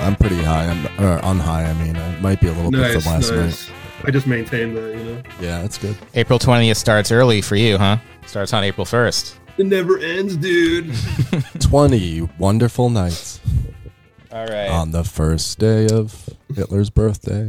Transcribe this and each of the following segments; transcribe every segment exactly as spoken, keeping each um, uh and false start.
I'm pretty high. I'm or on high. I mean, I might be a little nice, bit from last nice. night. I just maintain that, you know. Yeah, that's good. April twentieth starts early for you, huh? Starts on April first. It never ends, dude. twenty wonderful nights. All right. On the first day of Hitler's birthday.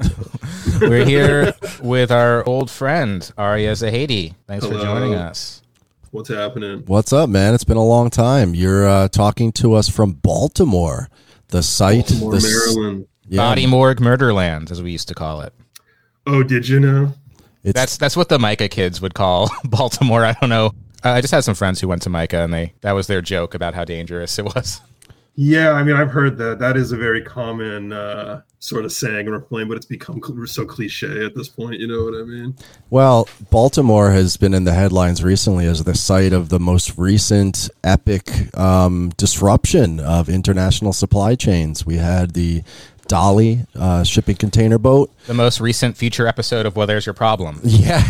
We're here with our old friend, Aria Zahedi. Thanks Hello. for joining us. What's happening? What's up, man? It's been a long time. You're uh, talking to us from Baltimore, the site. Baltimore, the s- Maryland. Yeah, Body Morgue Murderland, as we used to call it. Oh, did you know? it's, That's that's what the Micah kids would call Baltimore. I don't know. Uh, I just had some friends who went to Micah, and they that was their joke about how dangerous it was. Yeah, I mean, I've heard that. That is a very common uh, sort of saying and refrain, but it's become cl- so cliche at this point. You know what I mean? well, Baltimore has been in the headlines recently as the site of the most recent epic um, disruption of international supply chains. We had the Dolly uh, shipping container boat. The most recent future episode of Well, There's Your Problem. Yeah,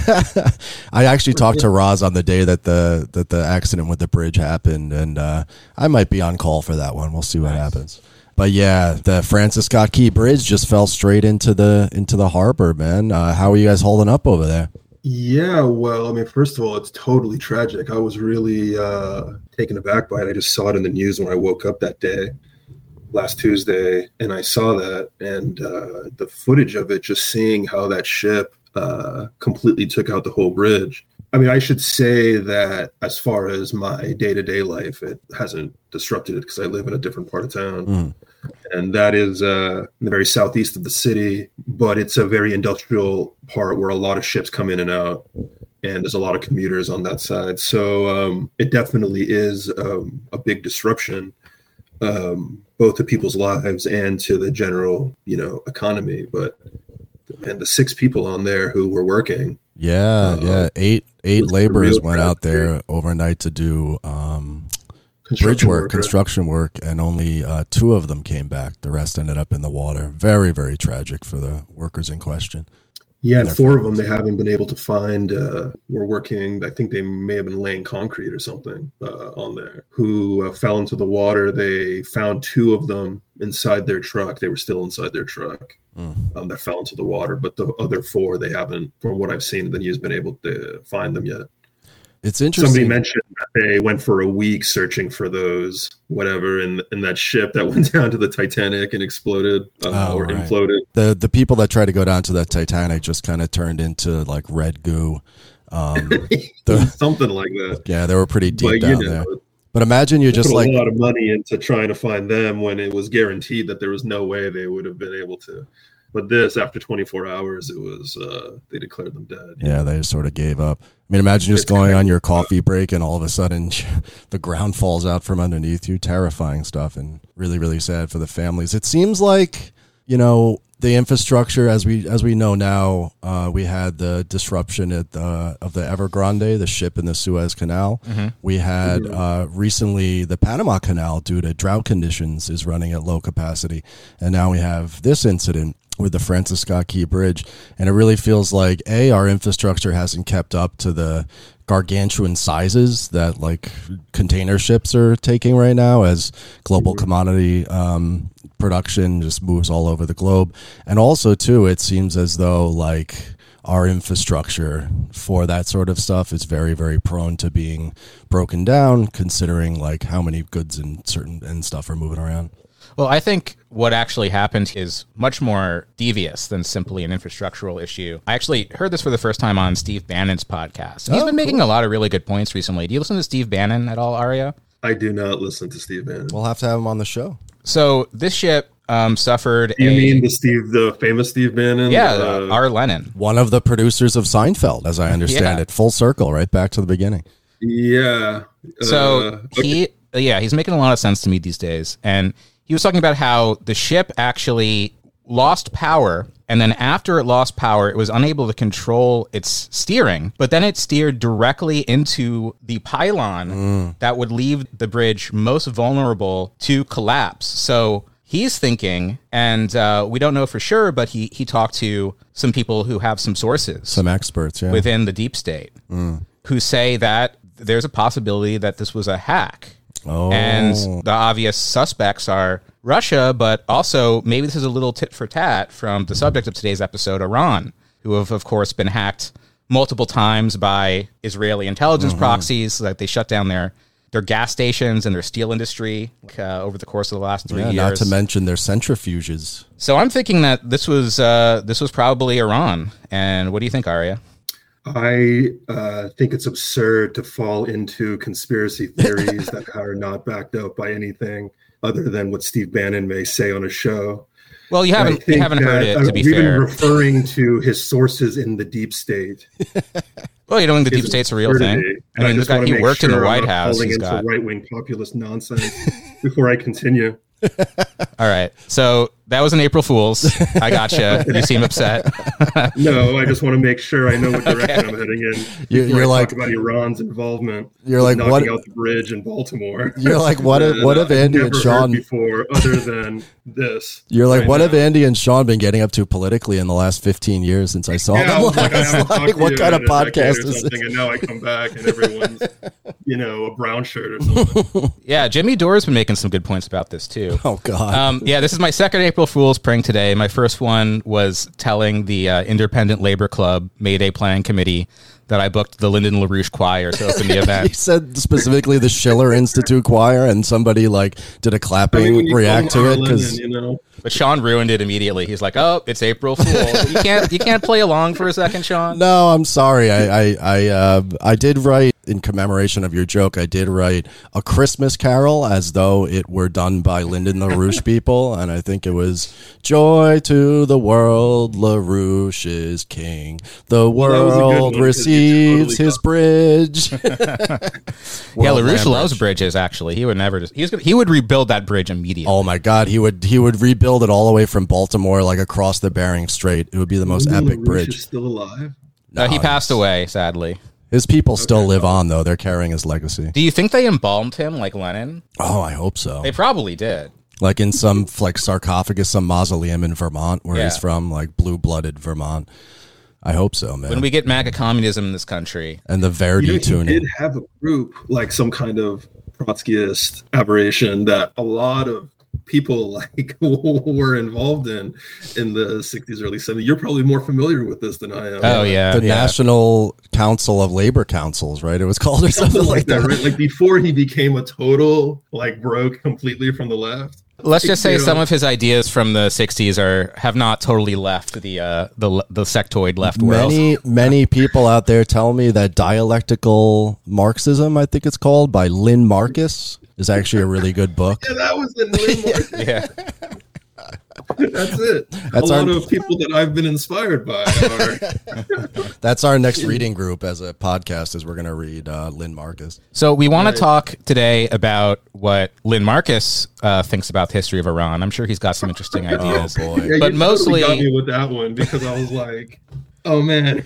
I actually talked to Roz on the day that the that the accident with the bridge happened, and uh, I might be on call for that one. We'll see what Nice. happens. But yeah, the Francis Scott Key Bridge just fell straight into the into the harbor, man. Uh, how are you guys holding up over there? Yeah, well, I mean, first of all, it's totally tragic. I was really uh, taken aback by it. I just saw it in the news when I woke up that day, last Tuesday, and I saw that, and uh, the footage of it, just seeing how that ship uh, completely took out the whole bridge. I mean, I should say that as far as my day-to-day life, it hasn't disrupted it because I live in a different part of town. Mm. And that is uh, in the very southeast of the city, but it's a very industrial part where a lot of ships come in and out, and there's a lot of commuters on that side. So um, it definitely is um, a big disruption, um, both to people's lives and to the general, you know, economy. But and the six people on there who were working. Yeah, Uh, yeah. Eight eight it's a laborers real went out tragedy. there overnight to do um, bridge Construction work, worker. construction work, and only uh, two of them came back. The rest ended up in the water. Very, very tragic for the workers in question. Yeah, and Their four of them families. they haven't been able to find. Uh, were working. I think they may have been laying concrete or something uh, on there. Who uh, fell into the water. They found two of them inside their truck. They were still inside their truck. Mm. Um, that fell into the water. But the other four, they haven't, from what I've seen in the news, been able to find them yet. It's interesting. Somebody mentioned that they went for a week searching for those, whatever, in in that ship that went down to the Titanic and exploded uh, Oh, or right. imploded. the the people that tried to go down to the Titanic just kind of turned into like red goo. Um, the, Something like that. yeah, they were pretty deep But you down know, there. But imagine you're just put like, a lot of money into trying to find them when it was guaranteed that there was no way they would have been able to. But this, after twenty-four hours, it was uh, they declared them dead. yeah, they just sort of gave up. I mean, imagine just It's going kind on of- your coffee break and all of a sudden the ground falls out from underneath you. Terrifying stuff, and really, really sad for the families. It seems like, you know, the infrastructure, as we as we know now, uh, we had the disruption at the, of the Evergrande, the ship in the Suez Canal. Mm-hmm. We had Mhm. uh, recently the Panama Canal, due to drought conditions, is running at low capacity, and now we have this incident with the Francis Scott Key Bridge, and it really feels like a our infrastructure hasn't kept up to the gargantuan sizes that like container ships are taking right now as global Mhm. commodity um, production just moves all over the globe. And also too, it seems as though like our infrastructure for that sort of stuff is very, very prone to being broken down, considering like how many goods and certain and stuff are moving around. Well, I think what actually happened is much more devious than simply an infrastructural issue. I actually heard this for the first time on Steve Bannon's podcast. He's Oh, been making cool. a lot of really good points recently. Do you listen to Steve Bannon at all, Aria? I do not listen to Steve Bannon. We'll have to have him on the show. So this ship um, suffered Do you a... mean the Steve, the famous Steve Bannon? yeah, Uh, R. Lennon. One of the producers of Seinfeld, as I understand Yeah. it, full circle, right back to the beginning. yeah. So Uh, okay. he, yeah, he's making a lot of sense to me these days. And he was talking about how the ship actually lost power, and then after it lost power, it was unable to control its steering, but then it steered directly into the pylon that would leave the bridge most vulnerable to collapse. So he's thinking, and uh, we don't know for sure, but he, he talked to some people who have some sources Some experts, yeah. within the deep state who say that there's a possibility that this was a hack. Oh. And the obvious suspects are Russia, but also maybe this is a little tit for tat from the subject of today's episode, Iran, who have, of course, been hacked multiple times by Israeli intelligence mm-hmm. proxies. Like they shut down their, their gas stations and their steel industry uh, over the course of the last three yeah, years. Not to mention their centrifuges. So I'm thinking that this was uh, this was probably Iran. And what do you think, Arya? I uh, think it's absurd to fall into conspiracy theories that are not backed up by anything other than what Steve Bannon may say on a show. Well, you haven't you haven't heard it, to be we've fair. Been referring to his sources in the deep state. Well, you don't think the deep state's a real thing? I mean, I this guy, he worked sure in the White I'm House. Falling He's into got right-wing populist nonsense before I continue. All right. So that was an April Fool's. I gotcha. You seem upset. No, I just want to make sure I know what direction okay. I'm heading in. You're, you're I like talk about Iran's involvement. You're like knocking what? out the bridge in Baltimore. You're like what? If, what if Andy and Sean before other than this? You're like right what now. have Andy and Sean been getting up to politically in the last fifteen years since I saw yeah, them? I was like, I haven't like, what kind of podcast is this? And now I come back and everyone's, you know, a brown shirt or something. Yeah, Jimmy Dore's been making some good points about this too. Oh God. Um, yeah, this is my second April Fool's prank today. My first one was telling the uh, Independent Labor Club Mayday Planning Committee that I booked the Lyndon LaRouche Choir to open the event. He said specifically the Schiller Institute Choir, and somebody like did a clapping I mean, react to it because you know. But Sean ruined it immediately. He's like, "Oh, it's April Fool. You can't, you can't play along for a second, Sean." No, I'm sorry. I, I, I, uh, I did write in commemoration of your joke. I did write A Christmas Carol as though it were done by Lyndon LaRouche people, and I think it was "Joy to the world, LaRouche is king. The world one, receives totally his bridge." Yeah, LaRouche loves bridges. Actually, he would never. Just, he's gonna, he would rebuild that bridge immediately. Oh my God, he would he would rebuild it all the way from Baltimore, like across the Bering Strait. It would be the most Lyndon epic LaRouche bridge. is still alive? No, he No, passed he's- away, sadly. His people still Okay. live on, though. They're carrying his legacy. Do you think they embalmed him like Lenin? Oh, I hope so. They probably did. Like in some like sarcophagus, some mausoleum in Vermont, where Yeah. he's from, like blue-blooded Vermont. I hope so, man. When we get MAGA communism in this country, and the Verdi You know, he tuning. did have a group, like some kind of Trotskyist aberration that a lot of people like were involved in in the sixties, early seventies. You're probably more familiar with this than I am. oh yeah, the yeah. National Council of Labor Councils, right? It was called or something, Something like that. right? Like before he became a total, like broke completely from the left. Let's just say You know, some of his ideas from the sixties are have not totally left the uh, the the sectoid left world. Many, many people out there tell me that Dialectical Marxism, I think it's called, by Lynn Marcus, is actually a really good book. Yeah, that was in Lynn Marcus. Yeah. That's it. That's a our- lot of people that I've been inspired by are That's our next reading group as a podcast, is we're going to read uh, Lynn Marcus. So we want Right. to talk today about what Lynn Marcus uh, thinks about the history of Iran. I'm sure he's got some interesting ideas. Oh, boy. Yeah, But you mostly- totally got me with that one because I was like, oh man.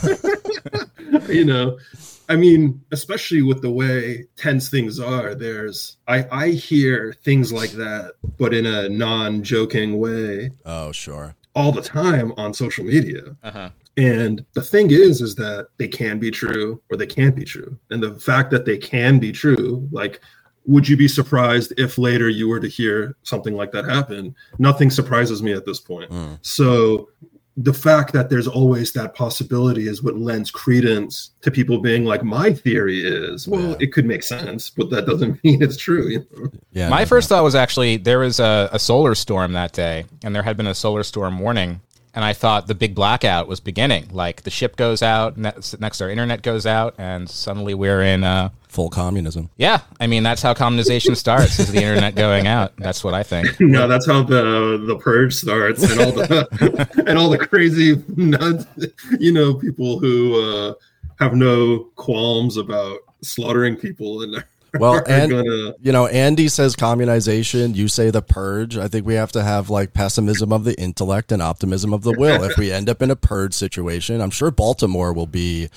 You know, I mean, especially with the way tense things are, there's I, I hear things like that, but in a non-joking way Oh, sure. all the time on social media. Uh-huh. And the thing is, is that they can be true or they can't be true. And the fact that they can be true, like, would you be surprised if later you were to hear something like that happen? Nothing surprises me at this point. Mm. So the fact that there's always that possibility is what lends credence to people being like, my theory is, well, Yeah. it could make sense, but that doesn't mean it's true. You know? Yeah. My no, first thought was actually there was a, a solar storm that day, and there had been a solar storm warning. And I thought the big blackout was beginning. Like the ship goes out, next, next our internet goes out, and suddenly we're in. Uh, full communism. yeah, I mean that's how communization starts: is the internet going out. That's what I think. No, that's how the the purge starts, and all the and all the crazy nuts, you know, people who uh, have no qualms about slaughtering people and Well, are and gonna. you know, Andy says communization. You say the purge. I think we have to have like pessimism of the intellect and optimism of the will. If we end up in a purge situation, I'm sure Baltimore will be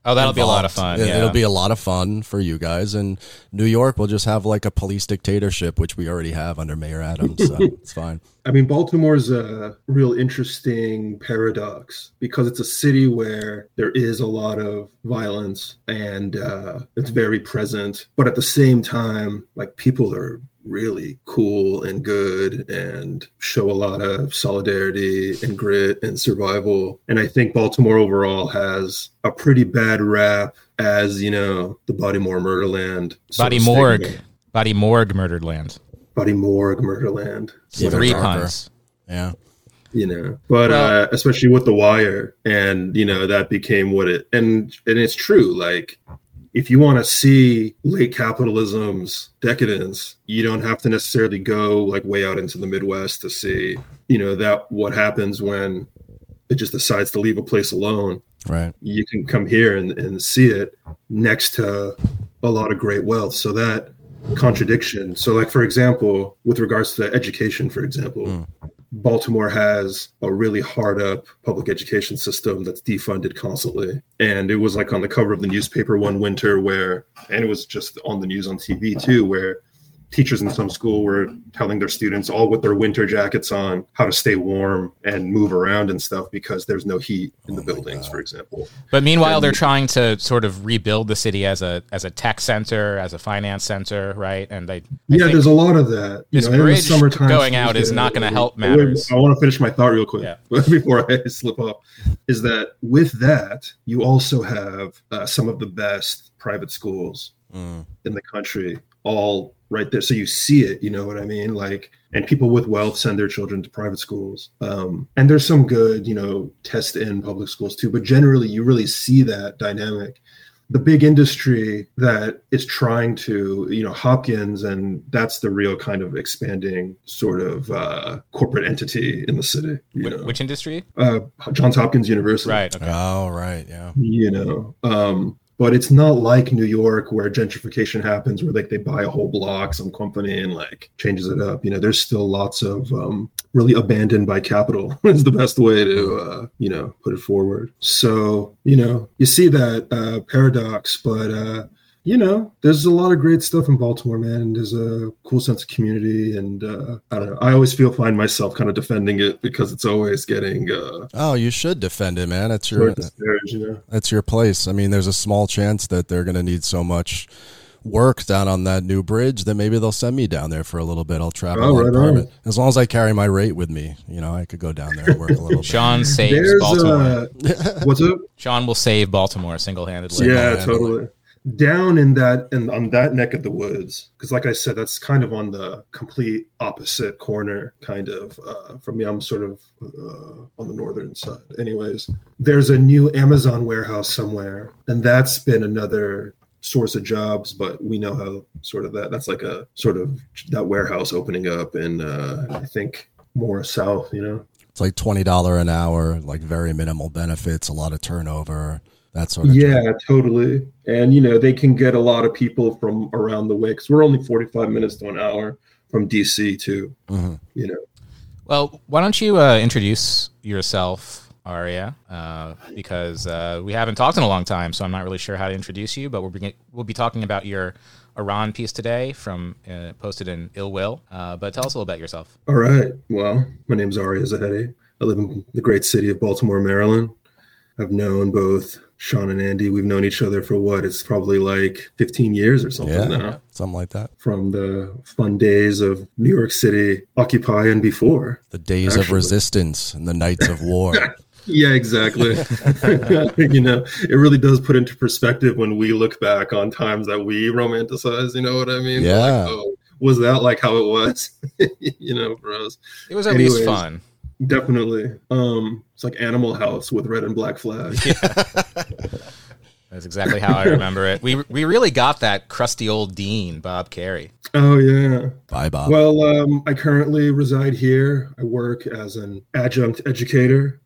Oh, that'll be a lot of involved. fun. It, Yeah. It'll be a lot of fun for you guys. And New York will just have like a police dictatorship, which we already have under Mayor Adams. So it's fine. I mean, Baltimore's a real interesting paradox because it's a city where there is a lot of violence and uh, it's very present. But at the same time, like people are really cool and good and show a lot of solidarity and grit and survival. And I think Baltimore overall has a pretty bad rap as, you know, the Bodymore Murderland. Body Morgue. Body Morgue Murdered Land. Body Morgue Murderland. Yeah, Three darker. puns. Yeah. You know, but Well- uh, especially with The Wire, and you know that became what it and and it's true. Like, if you want to see late capitalism's decadence, you don't have to necessarily go like way out into the Midwest to see, you know, that what happens when it just decides to leave a place alone. Right. You can come here and, and see it next to a lot of great wealth. So that contradiction. So, like for example, with regards to education, for example. Mm. Baltimore has a really hard up public education system that's defunded constantly. And it was like on the cover of the newspaper one winter where, and it was just on the news on T V too, where teachers in some school were telling their students all with their winter jackets on how to stay warm and move around and stuff because there's no heat in the oh buildings, for example. But meanwhile, and they're trying to sort of rebuild the city as a as a tech center, as a finance center, right? And they, I yeah, there's a lot of that. You this know, bridge going out is not going to help matters. I want to finish my thought real quick yeah. before I slip up. Is that with that, you also have uh, some of the best private schools mm. in the country, all right there. So you see it, you know what I mean? Like, and people with wealth send their children to private schools. Um, and there's some good, you know, test in public schools too, but generally you really see that dynamic. The big industry that is trying to, you know, Hopkins, and that's the real kind of expanding sort of uh, corporate entity in the city. You which, know? which industry? Uh, Johns Hopkins University. Right. Okay. Oh, right. Yeah. You know, um, but it's not like New York where gentrification happens, where like they buy a whole block, some company, and like changes it up. You know, there's still lots of um, really abandoned by capital is the best way to, uh, you know, put it forward. So, you know, you see that uh, paradox, but, uh, you know, there's a lot of great stuff in Baltimore, man. And there's a cool sense of community. And uh, I don't know, I always feel find myself kind of defending it because it's always getting. Uh, oh, you should defend it, man. It's your, stairs, you know? That's your place. I mean, there's a small chance that they're going to need so much work down on that new bridge that maybe they'll send me down there for a little bit. I'll travel oh, on right permit. On. As long as I carry my rate with me, you know, I could go down there and work a little bit. Sean saves there's, Baltimore. Uh, what's up? Sean will save Baltimore single-handedly. Yeah, totally. Down in that and on that neck of the woods, because like I said, that's kind of on the complete opposite corner, kind of uh, from me. I'm sort of uh, on the northern side. Anyways, there's a new Amazon warehouse somewhere, and that's been another source of jobs. But we know how sort of that that's like a sort of that warehouse opening up in uh, I think more south. You know, it's like twenty dollars an hour, like very minimal benefits, a lot of turnover. That sort of yeah, job. Totally. And, you know, they can get a lot of people from around the way because we're only forty-five minutes to an hour from D C too, mm-hmm. you know. Well, why don't you uh, introduce yourself, Aria, uh, because uh, we haven't talked in a long time, so I'm not really sure how to introduce you, but we'll be, we'll be talking about your Iran piece today from uh, posted in Ill Will. Uh, but tell us a little about yourself. All right. Well, my name's Aria Zahedi. I live in the great city of Baltimore, Maryland. I've known both Sean and Andy. We've known each other for what? It's probably like fifteen years or something yeah, now. Something like that. From the fun days of New York City, Occupy, and before. The days actually. Of resistance and the nights of war. Yeah, exactly. You know, it really does put into perspective when we look back on times that we romanticize, you know what I mean? Yeah. Like, oh, was that like how it was, you know, for us? It was at Anyways, least fun. Definitely. Um, it's like Animal House with red and black flag. Yeah. That's exactly how I remember it. We we really got that crusty old dean, Bob Carey. Oh, yeah. Bye, Bob. Well, um, I currently reside here. I work as an adjunct educator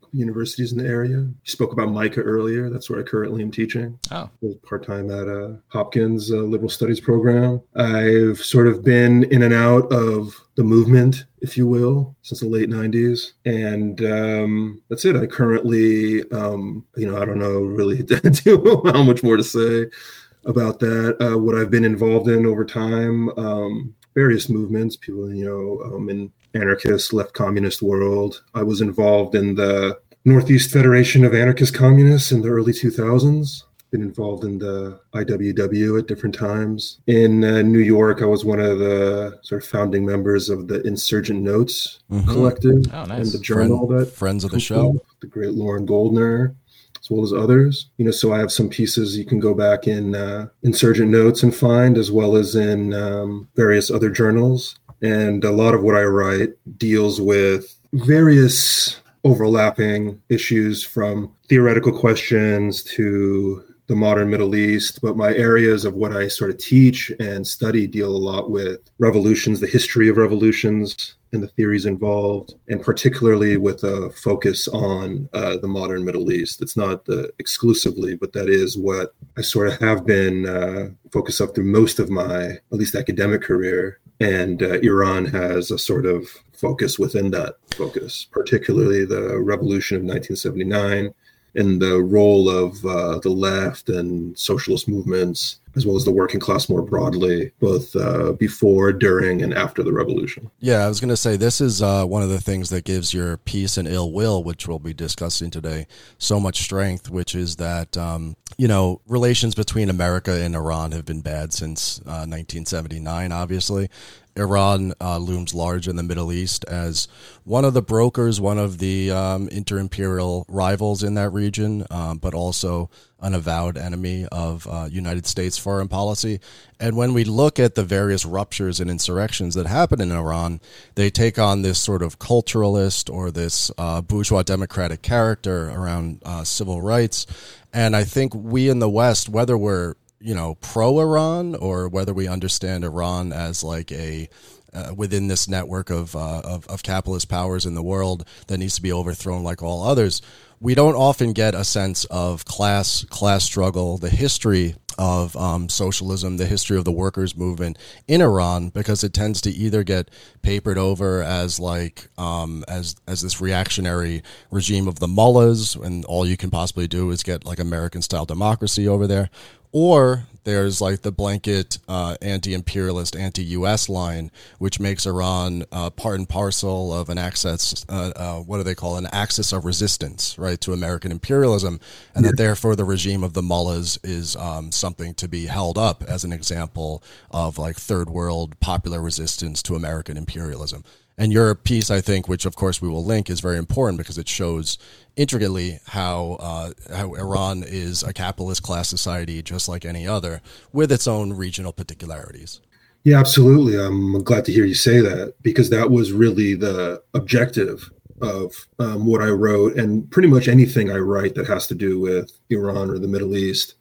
universities in the area. You spoke about MICA earlier. That's where I currently am teaching. Oh. Part-time at uh, Hopkins uh, Liberal Studies program. I've sort of been in and out of the movement, if you will, since the late nineties. And um, that's it. I currently, um, you know, I don't know really how much more to say about that. Uh, what I've been involved in over time, um, various movements, people, you know, um, in anarchist, left communist world. I was involved in the Northeast Federation of Anarchist Communists in the early two thousands. Been involved in the I W W at different times. In uh, New York, I was one of the sort of founding members of the Insurgent Notes mm-hmm. collective oh, nice. and the journal Friend, that friends of the show, the great Lauren Goldner, as well as others. You know, so I have some pieces you can go back in uh, Insurgent Notes and find, as well as in um, various other journals. And a lot of what I write deals with various overlapping issues, from theoretical questions to the modern Middle East, but my areas of what I sort of teach and study deal a lot with revolutions, the history of revolutions and the theories involved, and particularly with a focus on uh, the modern Middle East. It's not the exclusively, but that is what I sort of have been uh, focused up through most of my, at least academic career. And uh, Iran has a sort of focus within that focus, particularly the revolution of nineteen seventy-nine, and the role of uh, the left and socialist movements, as well as the working class more broadly, both uh, before, during, and after the revolution. Yeah, I was going to say, this is uh, one of the things that gives your peace and ill will, which we'll be discussing today, so much strength, which is that, um, you know, relations between America and Iran have been bad since uh, nineteen seventy-nine, obviously. Iran uh, looms large in the Middle East as one of the brokers, one of the um, inter-imperial rivals in that region, um, but also an avowed enemy of uh, United States foreign policy. And when we look at the various ruptures and insurrections that happen in Iran, they take on this sort of culturalist or this uh, bourgeois democratic character around uh, civil rights. And I think we in the West, whether we're you know, pro-Iran, or whether we understand Iran as like a uh, within this network of, uh, of of capitalist powers in the world that needs to be overthrown like all others, we don't often get a sense of class class struggle, the history of um, socialism, the history of the workers' movement in Iran, because it tends to either get papered over as like um, as as this reactionary regime of the mullahs, and all you can possibly do is get like American-style democracy over there. Or there's like the blanket uh, anti-imperialist, anti-U S line, which makes Iran uh, part and parcel of an axis, uh, uh, what do they call it? An axis of resistance, right, to American imperialism, and yeah. that therefore the regime of the mullahs is um, something to be held up as an example of like third world popular resistance to American imperialism. And your piece, I think, which of course we will link, is very important because it shows intricately how uh, how Iran is a capitalist class society just like any other, with its own regional particularities. Yeah, absolutely. I'm glad to hear you say that, because that was really the objective of um, what I wrote, and pretty much anything I write that has to do with Iran or the Middle East,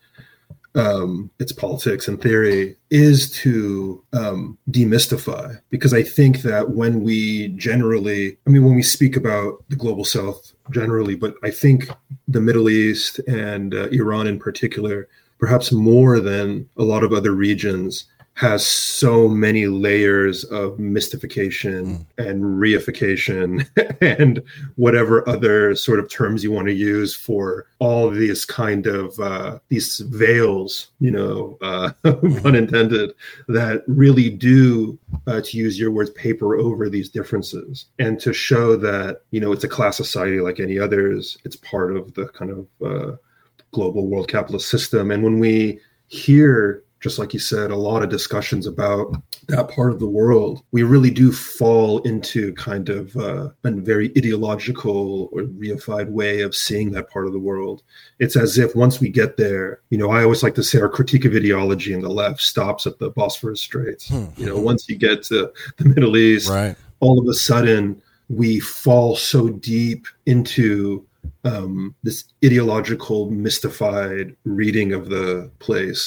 um, its politics and theory, is to um, demystify. Because I think that when we generally, I mean, when we speak about the global South generally, but I think the Middle East and uh, Iran in particular, perhaps more than a lot of other regions, has so many layers of mystification mm. and reification and whatever other sort of terms you want to use for all of these kind of uh, these veils, you know, uh, pun intended, that really do, uh, to use your words, paper over these differences, and to show that, you know, it's a class society like any others. It's part of the kind of uh, global world capitalist system. And when we hear, just like you said, a lot of discussions about that part of the world, we really do fall into kind of uh, a very ideological or reified way of seeing that part of the world. It's as if once we get there, you know, I always like to say our critique of ideology in the left stops at the Bosphorus Straits. Hmm. You know, once you get to the Middle East, right, all of a sudden we fall so deep into um, this ideological, mystified reading of the place,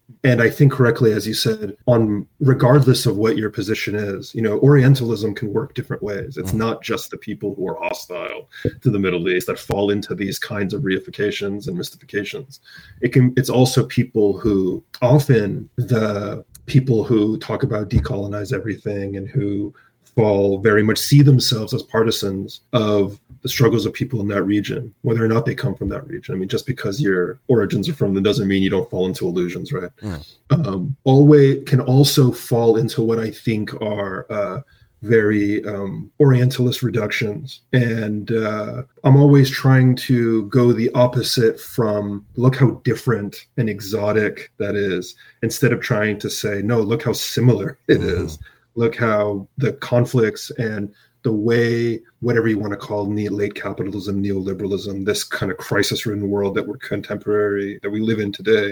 And I think correctly, as you said, on regardless of what your position is, you know, Orientalism can work different ways. It's not just the people who are hostile to the Middle East that fall into these kinds of reifications and mystifications. It can. It's also people who often the people who talk about decolonize everything and who fall very much see themselves as partisans of the struggles of people in that region, whether or not they come from that region. I mean, just because your origins are from them doesn't mean you don't fall into illusions, right? Mm. Um, always can also fall into what I think are uh, very um, Orientalist reductions. And uh, I'm always trying to go the opposite from look how different and exotic that is, instead of trying to say, no, look how similar it mm. is. Look how the conflicts and the way, whatever you want to call ne- late capitalism, neoliberalism, this kind of crisis-ridden world that we're contemporary, that we live in today,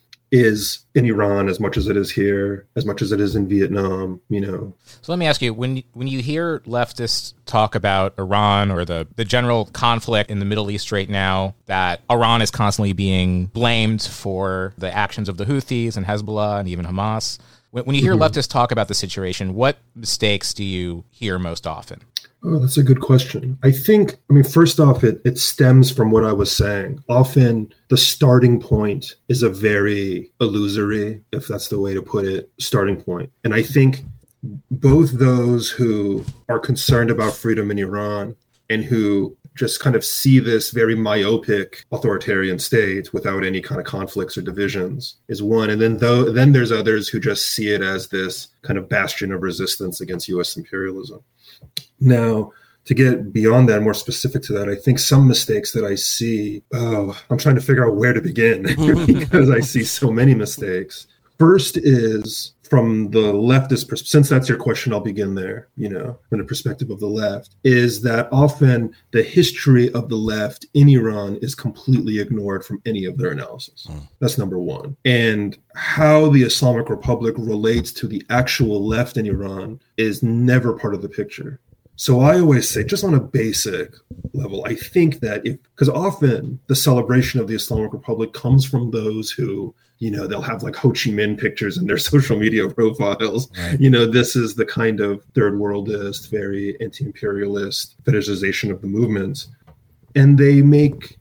is in Iran as much as it is here, as much as it is in Vietnam, you know. So let me ask you, when when you hear leftists talk about Iran or the, the general conflict in the Middle East right now, that Iran is constantly being blamed for the actions of the Houthis and Hezbollah and even Hamas, when you hear mm-hmm. leftists talk about the situation, what mistakes do you hear most often? Oh, that's a good question. I think, I mean, first off, it, it stems from what I was saying. Often the starting point is a very illusory, if that's the way to put it, starting point. And I think both those who are concerned about freedom in Iran and who just kind of see this very myopic authoritarian state without any kind of conflicts or divisions is one. And then though, then there's others who just see it as this kind of bastion of resistance against U S imperialism. Now, to get beyond that, more specific to that, I think some mistakes that I see, oh, I'm trying to figure out where to begin because I see so many mistakes. First is from the leftist perspective, since that's your question, I'll begin there, you know, from the perspective of the left, is that often the history of the left in Iran is completely ignored from any of their analysis. Mm. That's number one. And how the Islamic Republic relates to the actual left in Iran is never part of the picture. So I always say, just on a basic level, I think that if, because often the celebration of the Islamic Republic comes from those who, you know, they'll have like Ho Chi Minh pictures in their social media profiles. Right. You know, this is the kind of third worldist, very anti-imperialist fetishization of the movement. And they make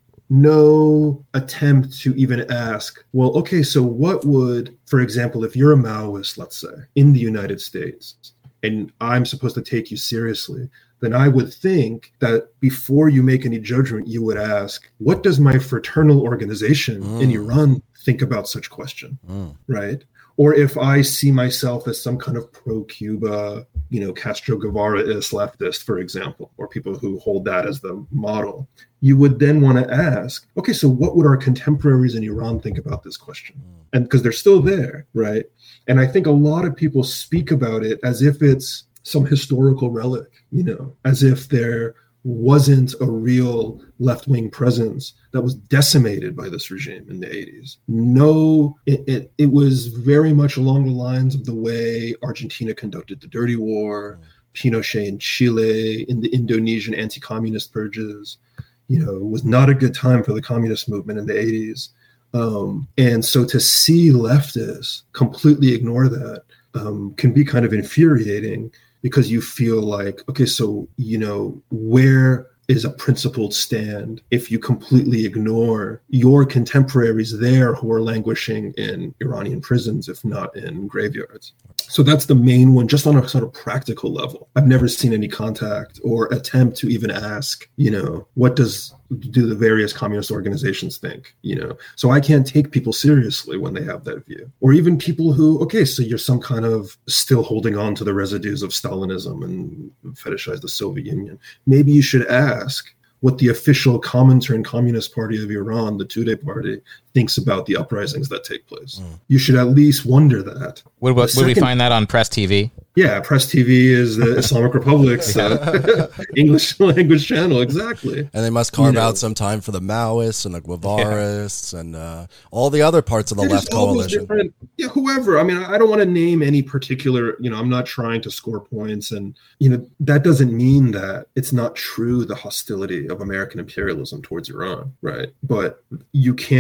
no attempt to even ask, well, okay, so what would, for example, if you're a Maoist, let's say, in the United States, and I'm supposed to take you seriously, then I would think that before you make any judgment, you would ask, what does my fraternal organization mm. in Iran think about such question, mm. right? Or if I see myself as some kind of pro-Cuba, you know, Castro Guevara-ist leftist, for example, or people who hold that as the model, you would then want to ask, okay, so what would our contemporaries in Iran think about this question? And because they're still there, right? And I think a lot of people speak about it as if it's some historical relic, you know, as if there wasn't a real left-wing presence that was decimated by this regime in the eighties. No, it, it, it was very much along the lines of the way Argentina conducted the Dirty War, Pinochet in Chile, in the Indonesian anti-communist purges. You know, it was not a good time for the communist movement in the eighties. Um, and so to see leftists completely ignore that um, can be kind of infuriating, because you feel like, okay, so, you know, where is a principled stand if you completely ignore your contemporaries there who are languishing in Iranian prisons, if not in graveyards? So that's the main one, just on a sort of practical level. I've never seen any contact or attempt to even ask, you know, what does do the various communist organizations think, you know? So I can't take people seriously when they have that view. Or even people who, okay, so you're some kind of still holding on to the residues of Stalinism and fetishize the Soviet Union. Maybe you should ask what the official Comintern Communist Party of Iran, the Tudeh party, thinks about the uprisings that take place. Mm. You should at least wonder that. Would, would, second, would we find that on Press T V? Yeah, Press T V is the Islamic Republic's uh, English language channel, exactly. And they must carve you know, out some time for the Maoists and the Guevarists yeah. and uh, all the other parts of the left coalition. Yeah, whoever. I mean, I don't want to name any particular, you know, I'm not trying to score points. And, you know, that doesn't mean that it's not true, the hostility of American imperialism towards Iran, right? But you can't just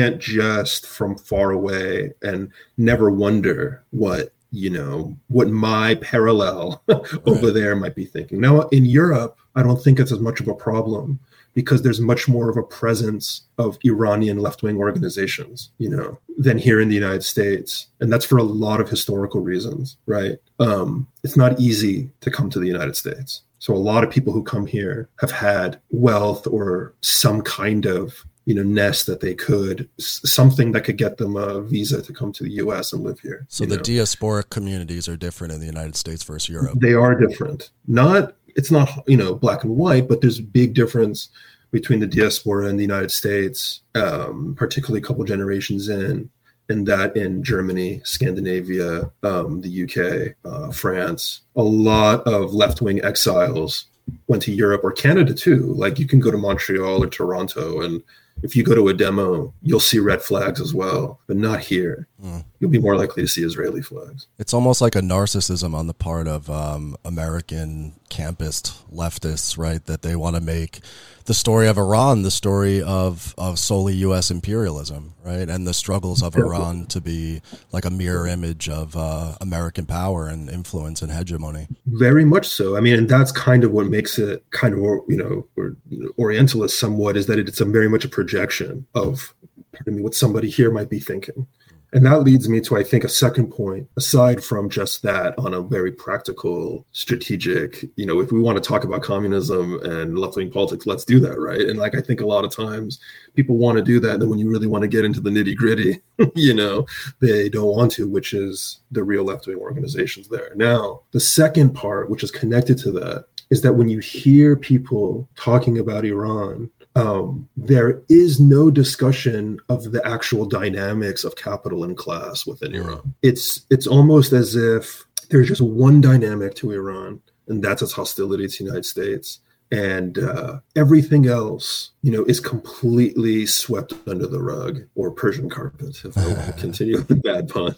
just from far away and never wonder what, you know, what my parallel over there might be thinking. Now, in Europe, I don't think it's as much of a problem because there's much more of a presence of Iranian left-wing organizations, you know, than here in the United States. And that's for a lot of historical reasons, right? Um, it's not easy to come to the United States. So a lot of people who come here have had wealth or some kind of, you know, nest that they could, something that could get them a visa to come to the U S and live here. So the know? diasporic communities are different in the United States versus Europe. They are different. Not, it's not, you know, black and white, but there's a big difference between the diaspora and the United States, um, particularly a couple generations in, and that in Germany, Scandinavia, um, the U K, uh, France. A lot of left-wing exiles went to Europe or Canada too. Like you can go to Montreal or Toronto, and if you go to a demo, you'll see red flags as well, but not here. Mm. You'll be more likely to see Israeli flags. It's almost like a narcissism on the part of um, American campist leftists, right? That they want to make the story of Iran the story of, of solely U S imperialism, right? And the struggles of Iran to be like a mirror image of uh, American power and influence and hegemony. Very much so. I mean, and that's kind of what makes it kind of, you know, or, you know, Orientalist somewhat, is that it's a very much a projection of, pardon me, what somebody here might be thinking. And that leads me to, I think, a second point, aside from just that, on a very practical, strategic, you know, if we want to talk about communism and left-wing politics, let's do that, right? And like, I think a lot of times people want to do that. And then when you really want to get into the nitty gritty, you know, they don't want to, which is the real left-wing organizations there. Now, the second part, which is connected to that, is that when you hear people talking about Iran, Um, there is no discussion of the actual dynamics of capital and class within Iran. It's it's almost as if there's just one dynamic to Iran, and that's its hostility to the United States. And uh, everything else, you know, is completely swept under the rug, or Persian carpet, if I want to continue with the bad pun.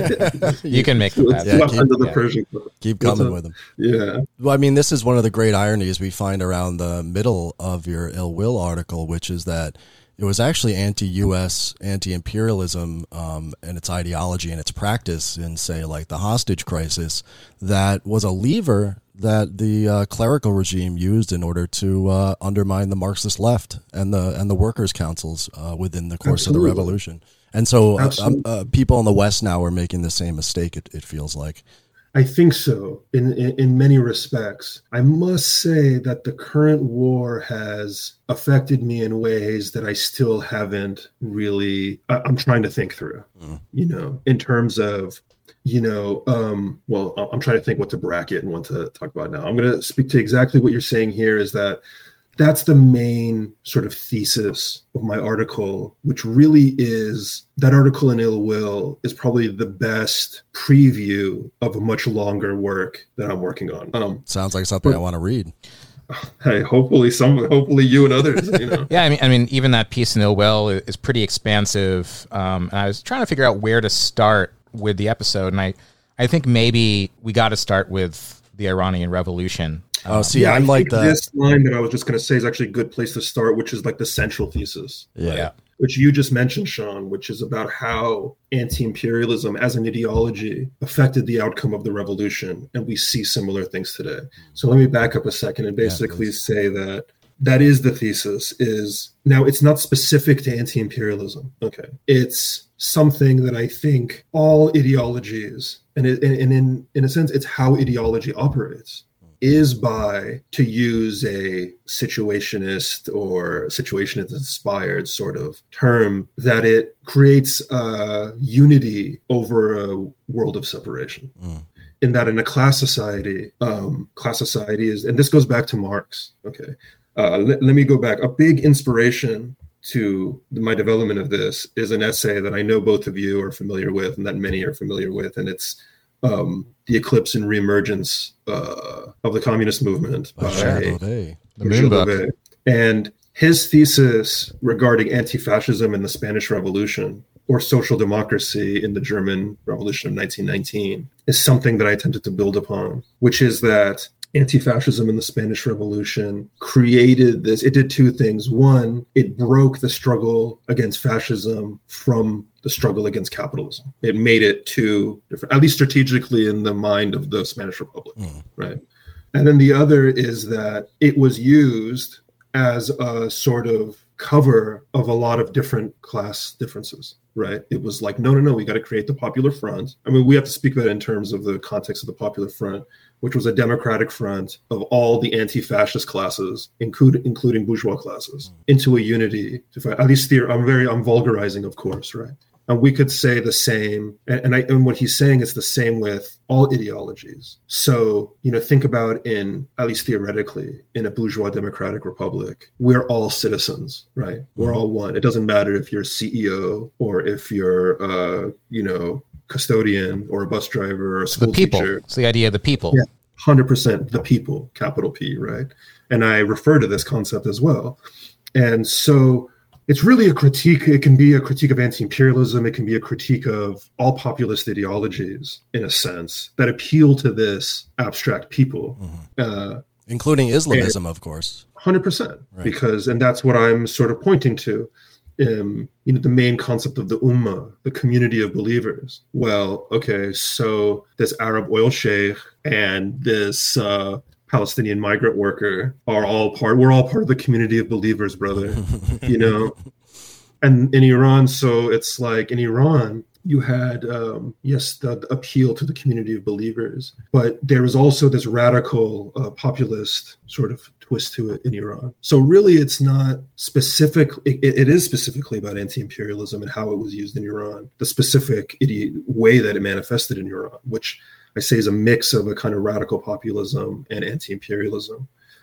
You can make the bad yeah, swept keep, under the yeah. Persian carpet. Keep coming with them. Yeah. Well, I mean, this is one of the great ironies we find around the middle of your Ill Will article, which is that it was actually anti-U S, anti-imperialism, um, and its ideology and its practice in, say, like the hostage crisis, that was a lever that the uh, clerical regime used in order to uh, undermine the Marxist left and the and the workers' councils uh, within the course Absolutely. of the revolution. And so uh, uh, people in the West now are making the same mistake, it, it feels like. I think so, in, in in many respects. I must say that the current war has affected me in ways that I still haven't really, I, I'm trying to think through, mm. you know, in terms of, you know, um, well, I'm trying to think what to bracket and what to talk about now. I'm going to speak to exactly what you're saying here, is that that's the main sort of thesis of my article, which really is, that article in Ill Will is probably the best preview of a much longer work that I'm working on. Um, Sounds like something but, I want to read. Hey, hopefully some, hopefully you and others, you know. Yeah, I mean, I mean, even that piece in Ill Will is pretty expansive. Um, and I was trying to figure out where to start with the episode, and I, I think maybe we got to start with the Iranian Revolution. Oh, see, yeah, I'm I like think that. This line that I was just going to say is actually a good place to start, which is like the central thesis. Yeah. yeah. Which you just mentioned, Sean, which is about how anti-imperialism as an ideology affected the outcome of the revolution. And we see similar things today. So let me back up a second and basically yeah, say that that is the thesis. Is now, it's not specific to anti-imperialism. Okay. It's something that I think all ideologies, and, it, and in, in a sense, it's how ideology operates, is by, to use a situationist or situationist inspired sort of term, that it creates uh, unity over a world of separation. Mm. In that, in a class society, um, class society is, and this goes back to Marx. Okay, uh, let, let me go back. A big inspiration to my development of this is an essay that I know both of you are familiar with, and that many are familiar with, and it's um, The Eclipse and Reemergence uh, of the Communist Movement by Beauvais. The Moon Book. And his thesis regarding anti-fascism in the Spanish Revolution, or social democracy in the German Revolution of nineteen nineteen, is something that I tended to build upon, which is that anti-fascism in the Spanish Revolution created this. It did two things. One, it broke the struggle against fascism from the struggle against capitalism. It made it two different, at least strategically in the mind of the Spanish Republic, mm. right? And then the other is that it was used as a sort of cover of a lot of different class differences, right? It was like, no, no, no, we got to create the Popular Front. I mean, we have to speak about it in terms of the context of the Popular Front, which was a democratic front of all the anti-fascist classes, include, including bourgeois classes, into a unity to fight. At least theory, I'm very, I'm vulgarizing, of course, right? And we could say the same, and, and, I, and what he's saying is the same with all ideologies. So, you know, think about in, at least theoretically, in a bourgeois democratic republic, we're all citizens, right? We're all one. It doesn't matter if you're a C E O or if you're, uh, you know, custodian or a bus driver or a school the people. teacher. It's the idea of the people. Yeah, one hundred percent the people, capital P, right? And I refer to this concept as well. And so it's really a critique. It can be a critique of anti-imperialism. It can be a critique of all populist ideologies, in a sense, that appeal to this abstract people. Mm-hmm. Uh, Including Islamism, of course. one hundred percent. Right. Because, and that's what I'm sort of pointing to. Um, you know, the main concept of the Ummah, the community of believers. Well, okay, so this Arab oil sheikh and this uh, Palestinian migrant worker are all part, we're all part of the community of believers, brother, you know? And in Iran, so it's like in Iran, you had, um, yes, the, the appeal to the community of believers, but there was also this radical uh, populist sort of twist to it in Iran. So really, it's not specific. It, it is specifically about anti-imperialism and how it was used in Iran, the specific idiot way that it manifested in Iran, which I say is a mix of a kind of radical populism and anti-imperialism.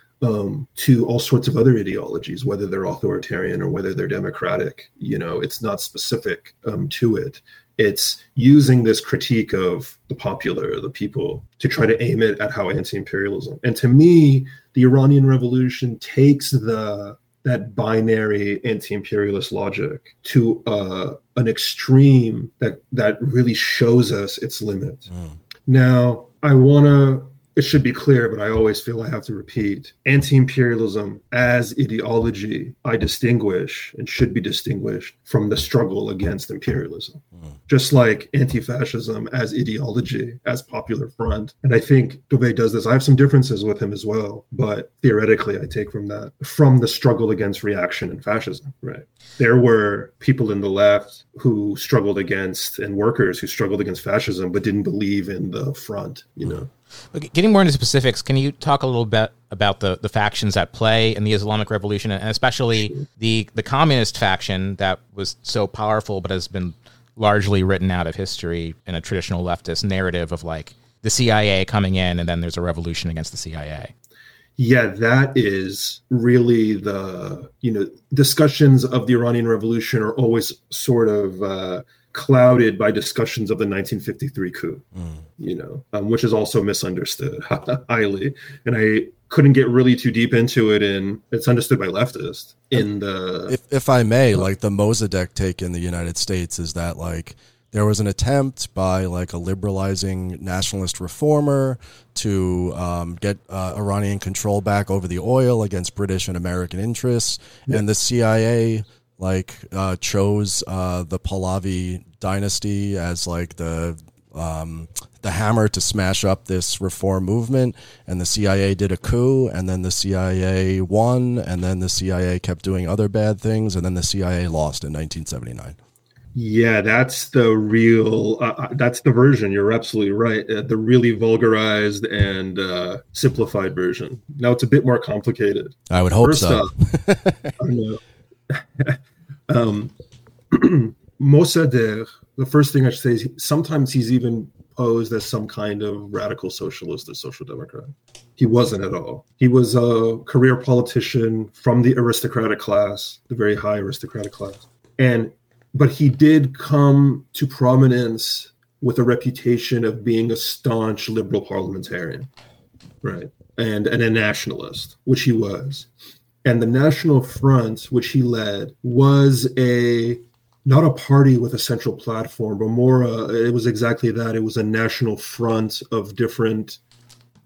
Um, to all sorts of other ideologies, whether they're authoritarian or whether they're democratic. You know, it's not specific um, to it. It's using this critique of the popular, the people, to try to aim it at how anti-imperialism. And to me, the Iranian Revolution takes the that binary anti-imperialist logic to uh, an extreme that that really shows us its limit. Mm. Now, I want to. It should be clear, but I always feel I have to repeat, anti-imperialism as ideology, I distinguish and should be distinguished from the struggle against imperialism. Mm. Just like anti-fascism as ideology, as Popular Front. And I think Dubé does this. I have some differences with him as well, but theoretically I take from that, from the struggle against reaction and fascism, right? There were people in the left who struggled against, and workers who struggled against fascism, but didn't believe in the front, you know? Getting more into specifics, can you talk a little bit about the, the factions at play in the Islamic Revolution, and especially sure. the, the communist faction that was so powerful but has been largely written out of history in a traditional leftist narrative of like the C I A coming in and then there's a revolution against the C I A? Yeah, that is really the, you know, discussions of the Iranian Revolution are always sort of uh, clouded by discussions of the nineteen fifty-three coup, mm. you know, um, which is also misunderstood highly. And I couldn't get really too deep into it, and it's understood by leftists in the... If, if I may, like the Mossadegh take in the United States is that like there was an attempt by like a liberalizing nationalist reformer to um, get uh, Iranian control back over the oil against British and American interests. Yeah. And the C I A like uh, chose uh, the Pahlavi dynasty as like the um, the hammer to smash up this reform movement. And the C I A did a coup, and then the C I A won, and then the C I A kept doing other bad things, and then the C I A lost in nineteen seventy-nine. Yeah, that's the real, uh, that's the version. You're absolutely right. Uh, the really vulgarized and uh, simplified version. Now it's a bit more complicated. I would hope First so. Up, I know. um, Mossadegh, the first thing I should say is sometimes he's even posed as some kind of radical socialist or social democrat. He wasn't at all. He was a career politician from the aristocratic class, the very high aristocratic class. And But he did come to prominence with a reputation of being a staunch liberal parliamentarian, right? And, and a nationalist, which he was. And the National Front, which he led, was a not a party with a central platform, but more, a, it was exactly that. It was a national front of different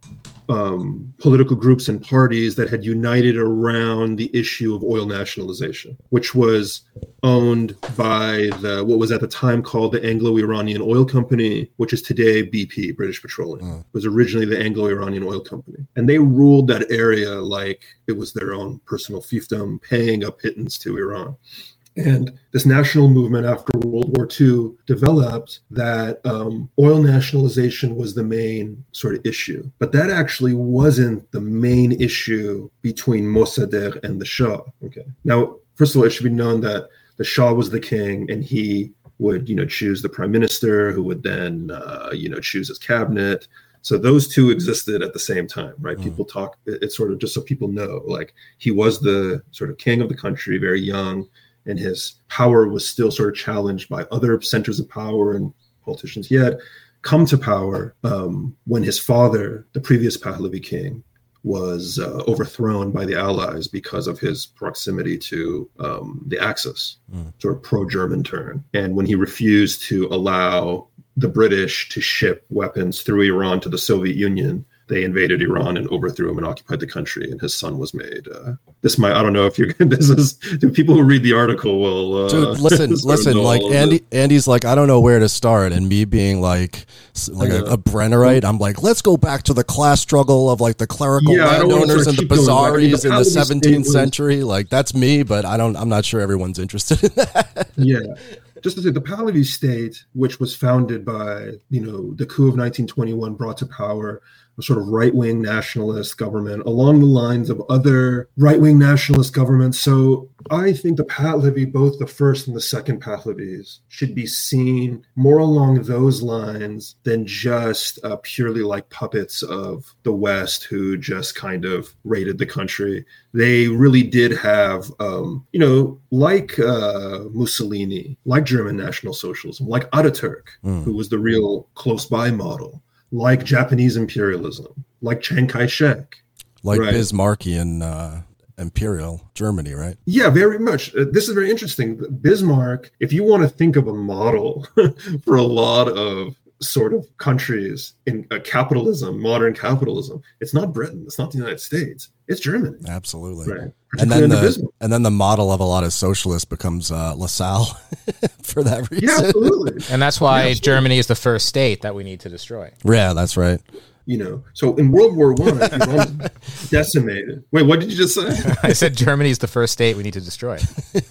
um, political groups and parties that had united around the issue of oil nationalization, which was owned by the what was at the time called the Anglo-Iranian Oil Company, which is today B P, British Petroleum. Mm. It was originally the Anglo-Iranian Oil Company. And they ruled that area like it was their own personal fiefdom, paying a pittance to Iran. And this national movement after World War Two developed that um, oil nationalization was the main sort of issue. But that actually wasn't the main issue between Mossadegh and the Shah. Okay. Now, first of all, it should be known that the Shah was the king, and he would, you know, choose the prime minister, who would then, uh, you know, choose his cabinet. So those two existed at the same time, right? Mm. People talk, it's sort of just so people know, like he was the sort of king of the country, very young, and his power was still sort of challenged by other centers of power and politicians. He had come to power um, when his father, the previous Pahlavi king, was uh, overthrown by the Allies because of his proximity to um, the Axis, mm. sort of pro-German turn. And when he refused to allow the British to ship weapons through Iran to the Soviet Union, they invaded Iran and overthrew him and occupied the country, and his son was made. Uh, this might, I don't know if you're, this is, do people who read the article will. Uh, Dude, listen, listen, like Andy, Andy's like, I don't know where to start. And me being like, like a, a Brennerite, I'm like, let's go back to the class struggle of like the clerical yeah, landowners and the Bazaris in the seventeenth was, century. Like that's me, but I don't, I'm not sure everyone's interested in that. Yeah. Just to say, the Pahlavi state, which was founded by, you know, the coup of nineteen twenty-one, brought to power a sort of right-wing nationalist government along the lines of other right-wing nationalist governments. So I think the Pahlavi, both the first and the second Pahlavis, should be seen more along those lines than just uh, purely like puppets of the West who just kind of raided the country. They really did have, um, you know, like uh, Mussolini, like German National Socialism, like Ataturk, mm. who was the real close-by model, like Japanese imperialism, like Chiang Kai-shek. Like right? Bismarckian uh, imperial Germany, right? Yeah, very much. Uh, this is very interesting. Bismarck, if you want to think of a model for a lot of sort of countries in uh, capitalism, modern capitalism, it's not Britain, it's not the United States, it's Germany. Absolutely. Right. And then the and then the model of a lot of socialists becomes uh, LaSalle for that reason. Yeah, absolutely. And that's why yeah, Germany is the first state that we need to destroy. Yeah, that's right. You know, so in World War One, Iran was decimated. Wait, what did you just say? I said Germany is the first state we need to destroy.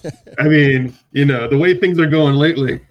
I mean, you know, the way things are going lately.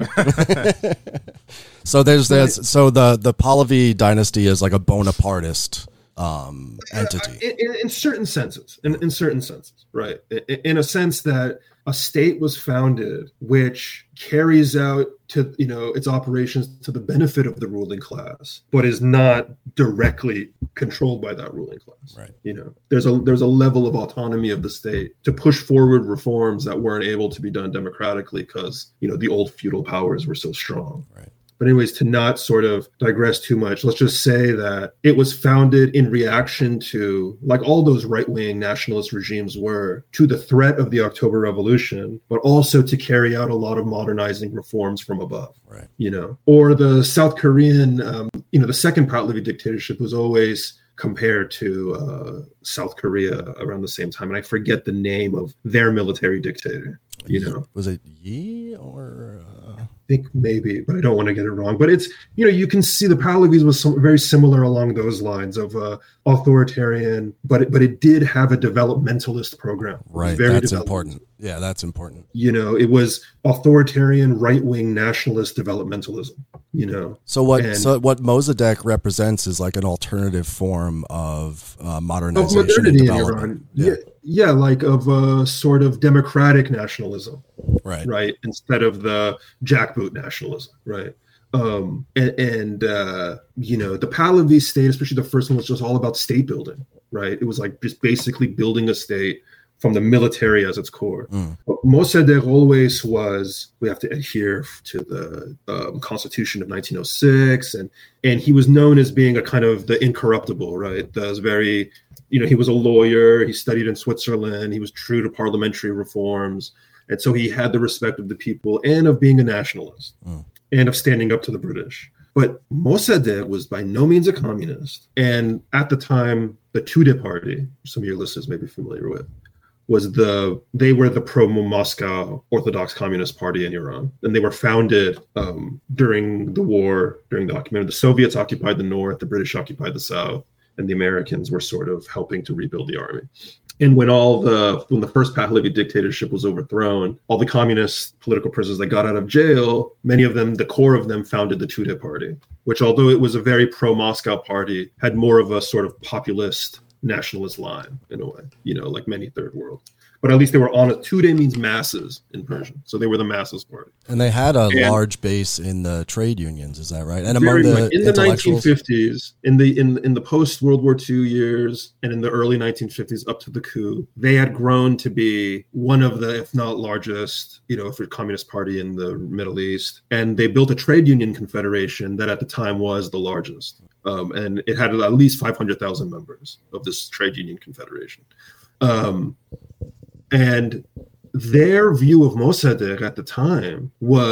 So there's this. So the the Pahlavi dynasty is like a Bonapartist um, entity. In, in, in certain senses, in, in certain senses, right? In, in a sense that a state was founded which carries out to, you know, its operations to the benefit of the ruling class, but is not directly controlled by that ruling class. Right. You know, there's a there's a level of autonomy of the state to push forward reforms that weren't able to be done democratically because, you know, the old feudal powers were so strong. Right. But anyways, to not sort of digress too much, let's just say that it was founded in reaction to, like all those right-wing nationalist regimes were, to the threat of the October Revolution, but also to carry out a lot of modernizing reforms from above. Right. You know, or the South Korean, um, you know, the second Pahlavi dictatorship was always compared to uh, South Korea around the same time. And I forget the name of their military dictator, you know. Was it Yi or... Uh... I think maybe, but I don't want to get it wrong. But it's, you know, you can see the Pahlavis was some, very similar along those lines of uh, authoritarian, but it, but it did have a developmentalist program. Right, that's important. Yeah, that's important. You know, it was authoritarian, right-wing nationalist developmentalism, you know. So what and, so what Mossadegh represents is like an alternative form of uh, modernization of modernity and development. In Iran. Yeah. yeah, yeah, like of a sort of democratic nationalism. Right. Right. Instead of the jackboot nationalism. Right. Um, and, and uh, you know, the Pahlavi state, especially the first one, was just all about state building. Right. It was like just basically building a state from the military as its core. Mm. Mossadegh always was, we have to adhere to the um, Constitution of nineteen oh six. And, and he was known as being a kind of the incorruptible, right? That's very, you know, he was a lawyer. He studied in Switzerland. He was true to parliamentary reforms. And so he had the respect of the people and of being a nationalist mm. and of standing up to the British. But Mossadegh was by no means a communist. And at the time, the Tudeh party, some of your listeners may be familiar with, was the, they were the pro-Moscow Orthodox Communist Party in Iran. And they were founded um, during the war, during the occupation. The Soviets occupied the north, the British occupied the south, and the Americans were sort of helping to rebuild the army. And when all the, when the first Pahlavi dictatorship was overthrown, all the communist political prisoners that got out of jail, many of them, the core of them founded the Tudeh party, which although it was a very pro-Moscow party, had more of a sort of populist nationalist line in a way, you know, like many third world. But at least they were on it. Tudeh means masses in Persian. So they were the masses party. And they had a and large base in the trade unions, is that right? And among the much. In the nineteen fifties, in the in in the post-World War Two years, and in the early nineteen fifties up to the coup, they had grown to be one of the, if not largest, you know, for communist party in the Middle East. And they built a trade union confederation that at the time was the largest. Um, and it had at least five hundred thousand members of this trade union confederation. Um, And their view of Mossadegh at the time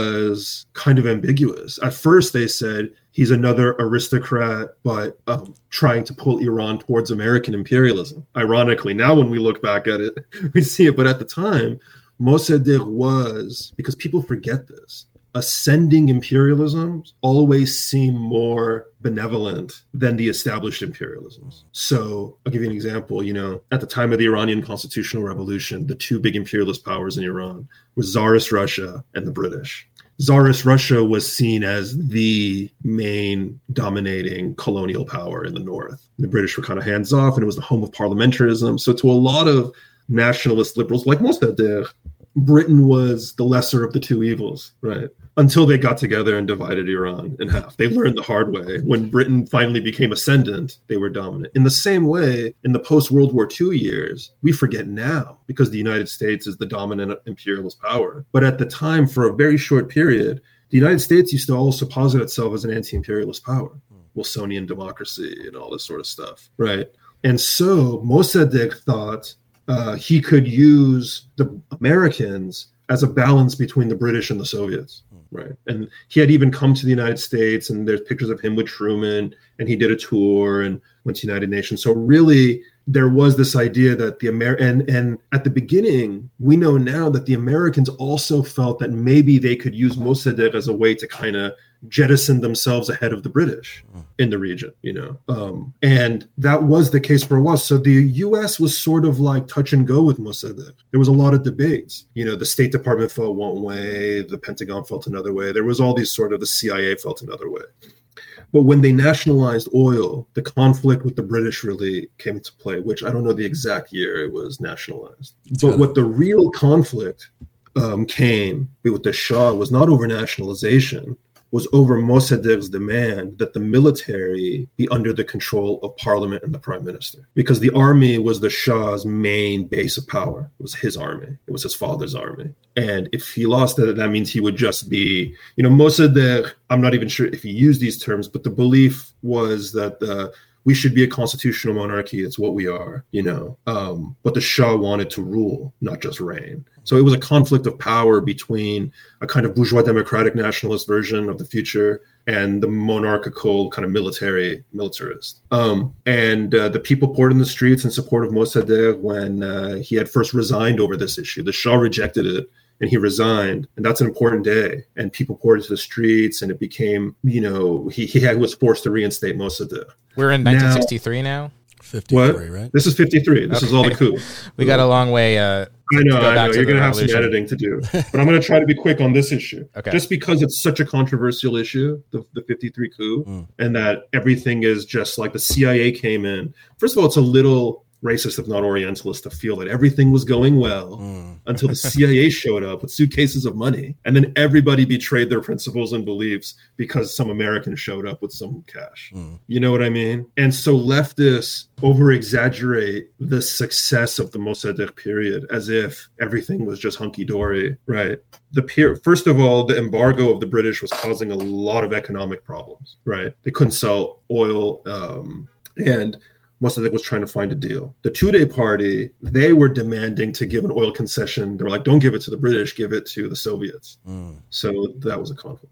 was kind of ambiguous. At first, they said he's another aristocrat, but um, trying to pull Iran towards American imperialism. Ironically, now when we look back at it, we see it. But at the time, Mossadegh was, because people forget this, ascending imperialisms always seem more benevolent than the established imperialisms. So I'll give you an example. You know, at the time of the Iranian constitutional revolution, the two big imperialist powers in Iran were Tsarist Russia and the British. Tsarist Russia was seen as the main dominating colonial power in the north. The British were kind of hands off, and it was the home of parliamentarism. So to a lot of nationalist liberals like Mossadegh, Britain was the lesser of the two evils, right? Until they got together and divided Iran in half. They learned the hard way. When Britain finally became ascendant, they were dominant. In the same way, in the post-World War Two years, we forget now because the United States is the dominant imperialist power. But at the time, for a very short period, the United States used to also posit itself as an anti-imperialist power. Wilsonian democracy and all this sort of stuff, right? And so Mossadegh thought Uh, he could use the Americans as a balance between the British and the Soviets, right? And he had even come to the United States, and there's pictures of him with Truman, and he did a tour and went to the United Nations. So really, there was this idea that the Amer and and at the beginning, we know now that the Americans also felt that maybe they could use Mossadegh as a way to kind of jettison themselves ahead of the British in the region, you know. Um, and that was the case for a while. So the U S was sort of like touch and go with Mossadegh. There was a lot of debates. You know, the State Department felt one way, the Pentagon felt another way. There was all these sort of, the C I A felt another way. But when they nationalized oil, the conflict with the British really came into play, which I don't know the exact year it was nationalized. But what the real conflict um, came with the Shah was not over nationalization, was over Mossadegh's demand that the military be under the control of parliament and the prime minister. Because the army was the Shah's main base of power. It was his army. It was his father's army. And if he lost that, that means he would just be, you know, Mossadegh, I'm not even sure if he used these terms, but the belief was that the we should be a constitutional monarchy. It's what we are, you know. Um, but the Shah wanted to rule, not just reign. So it was a conflict of power between a kind of bourgeois democratic nationalist version of the future and the monarchical kind of military militarist. Um, and uh, the people poured in the streets in support of Mossadegh when uh, he had first resigned over this issue. The Shah rejected it, and he resigned, and that's an important day. And people poured into the streets, and it became, you know, he, he had, was forced to reinstate Mossadegh. We're in nineteen sixty-three now? now? fifty-three, what? Right? This is fifty-three. This okay. is all the coup. We got a long way. Uh, I know, I know. You're going to have some editing to do. But I'm going to try to be quick on this issue. Okay. Just because it's such a controversial issue, the, the fifty-three coup, mm. and that everything is just like the C I A came in. First of all, it's a little racist, if not orientalist, to feel that everything was going well mm. until the C I A showed up with suitcases of money, and then everybody betrayed their principles and beliefs because some American showed up with some cash. Mm. You know what I mean? And so leftists over-exaggerate the success of the Mossadegh period as if everything was just hunky-dory, right? The peer, first of all, the embargo of the British was causing a lot of economic problems, right? They couldn't sell oil, um, and Mossadegh was trying to find a deal. The Tudeh party, they were demanding to give an oil concession. They were like, don't give it to the British, give it to the Soviets. Mm. So that was a conflict.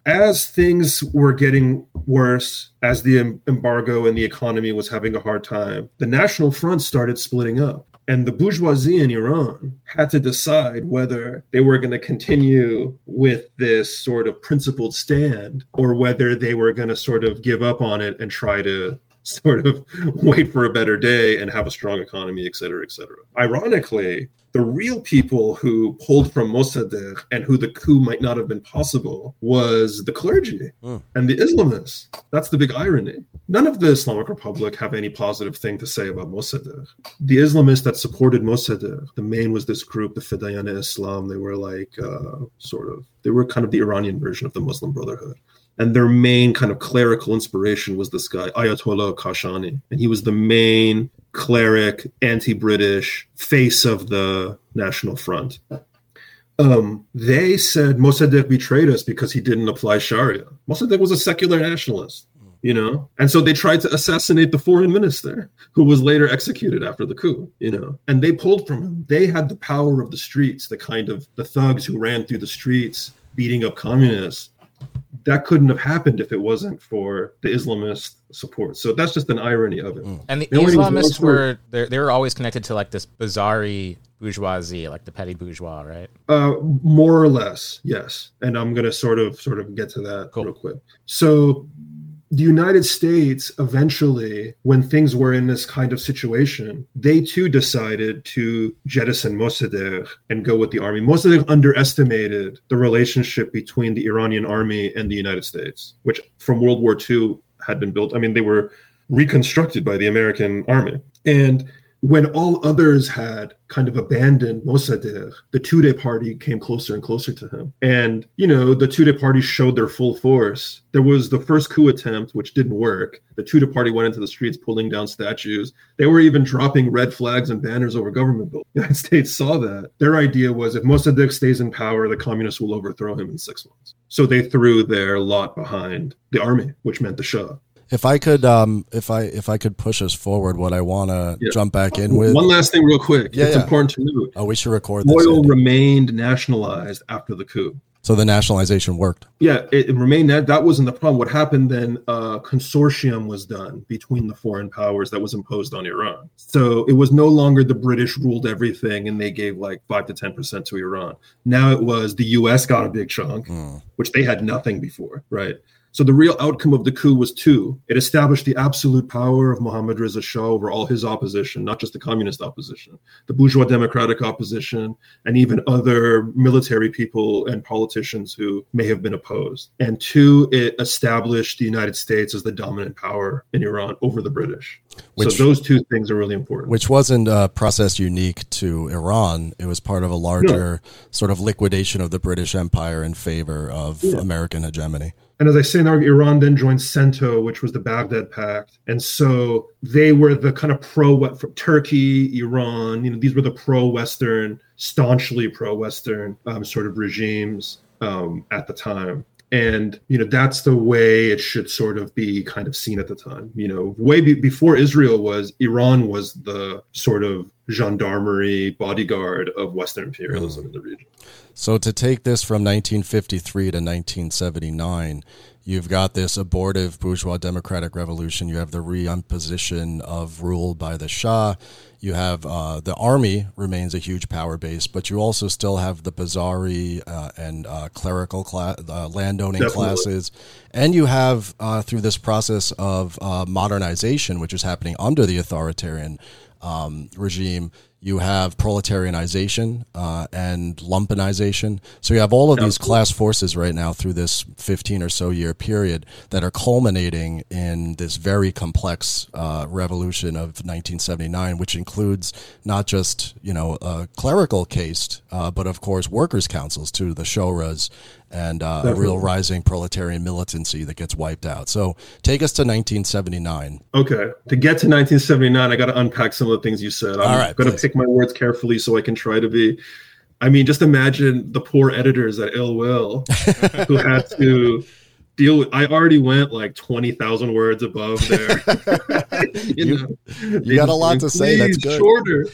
as things were getting worse, as the em- embargo and the economy was having a hard time, the National Front started splitting up. And the bourgeoisie in Iran had to decide whether they were going to continue with this sort of principled stand or whether they were going to sort of give up on it and try to sort of wait for a better day and have a strong economy, et cetera, et cetera. Ironically, the real people who pulled from Mossadegh and who the coup might not have been possible was the clergy mm. and the Islamists. That's the big irony. None of the Islamic Republic have any positive thing to say about Mossadegh. The Islamists that supported Mossadegh, the main was this group, the Fedayeen Islam. They were like uh, sort of, they were kind of the Iranian version of the Muslim Brotherhood. And their main kind of clerical inspiration was this guy, Ayatollah Kashani. And he was the main cleric, anti-British face of the National Front. Um, they said Mossadegh betrayed us because he didn't apply Sharia. Mossadegh was a secular nationalist, you know? And so they tried to assassinate the foreign minister, who was later executed after the coup, you know? And they pulled from him. They had the power of the streets, the kind of the thugs who ran through the streets beating up communists. That couldn't have happened if it wasn't for the Islamist support. So that's just an irony of it. Mm. And the, the Islamists were, they were always connected to like this bizarre bourgeoisie, like the petty bourgeois, right? Uh, more or less, yes. And I'm going to sort of sort of get to that cool. real quick. So the United States eventually, when things were in this kind of situation, they too decided to jettison Mossadegh and go with the army. Mossadegh underestimated the relationship between the Iranian army and the United States, which from World War Two had been built. I mean, they were reconstructed by the American army. And when all others had kind of abandoned Mossadegh, the Tudeh party came closer and closer to him. And, you know, the Tudeh party showed their full force. There was the first coup attempt, which didn't work. The Tudeh party went into the streets pulling down statues. They were even dropping red flags and banners over government buildings. The United States saw that. Their idea was if Mossadegh stays in power, the communists will overthrow him in six months. So they threw their lot behind the army, which meant the Shah. If I could, um, if I if I could push us forward, what I want to yeah. jump back in with one last thing, real quick. Yeah, it's yeah. important to note. Oh, we should record this. Oil remained nationalized after the coup. So the nationalization worked. Yeah, it, it remained that. That wasn't the problem. What happened then? A consortium was done between the foreign powers that was imposed on Iran. So it was no longer the British ruled everything and they gave like five to ten percent to Iran. Now it was the U S got a big chunk, mm. which they had nothing before, right? So the real outcome of the coup was two. It established the absolute power of Mohammad Reza Shah over all his opposition, not just the communist opposition, the bourgeois democratic opposition, and even other military people and politicians who may have been opposed. And two, it established the United States as the dominant power in Iran over the British. Which, so those two things are really important. Which wasn't a process unique to Iran. It was part of a larger no. sort of liquidation of the British Empire in favor of yeah. American hegemony. And as I say now, Iran then joined CENTO, which was the Baghdad Pact. And so they were the kind of pro, from Turkey, Iran, you know, these were the pro-Western, staunchly pro-Western um, sort of regimes um, at the time. And, you know, that's the way it should sort of be kind of seen at the time. You know, way be- before Israel was, Iran was the sort of gendarmerie bodyguard of Western imperialism mm. in the region. So to take this from nineteen fifty-three to nineteen seventy-nine, you've got this abortive bourgeois democratic revolution. You have the reimposition of rule by the Shah. You have uh, the army remains a huge power base, but you also still have the Bazari uh, and uh, clerical class, uh, landowning Definitely. classes. And you have, uh, through this process of uh, modernization, which is happening under the authoritarian um, regime, you have proletarianization uh, and lumpenization. So you have all of these class forces right now through this fifteen or so year period that are culminating in this very complex uh, revolution of nineteen seventy-nine, which includes not just, you know, a clerical caste, uh, but of course workers' councils too, the shoras, and uh, a real rising proletarian militancy that gets wiped out. So take us to nineteen seventy-nine. Okay. To get to nineteen seventy-nine, I got to unpack some of the things you said. I'm All right, going to pick my words carefully so I can try to be... I mean, just imagine the poor editors at Ill Will who had to deal with. I already went like twenty thousand words above there. you you, know, you got a lot to say. That's good. Shorter.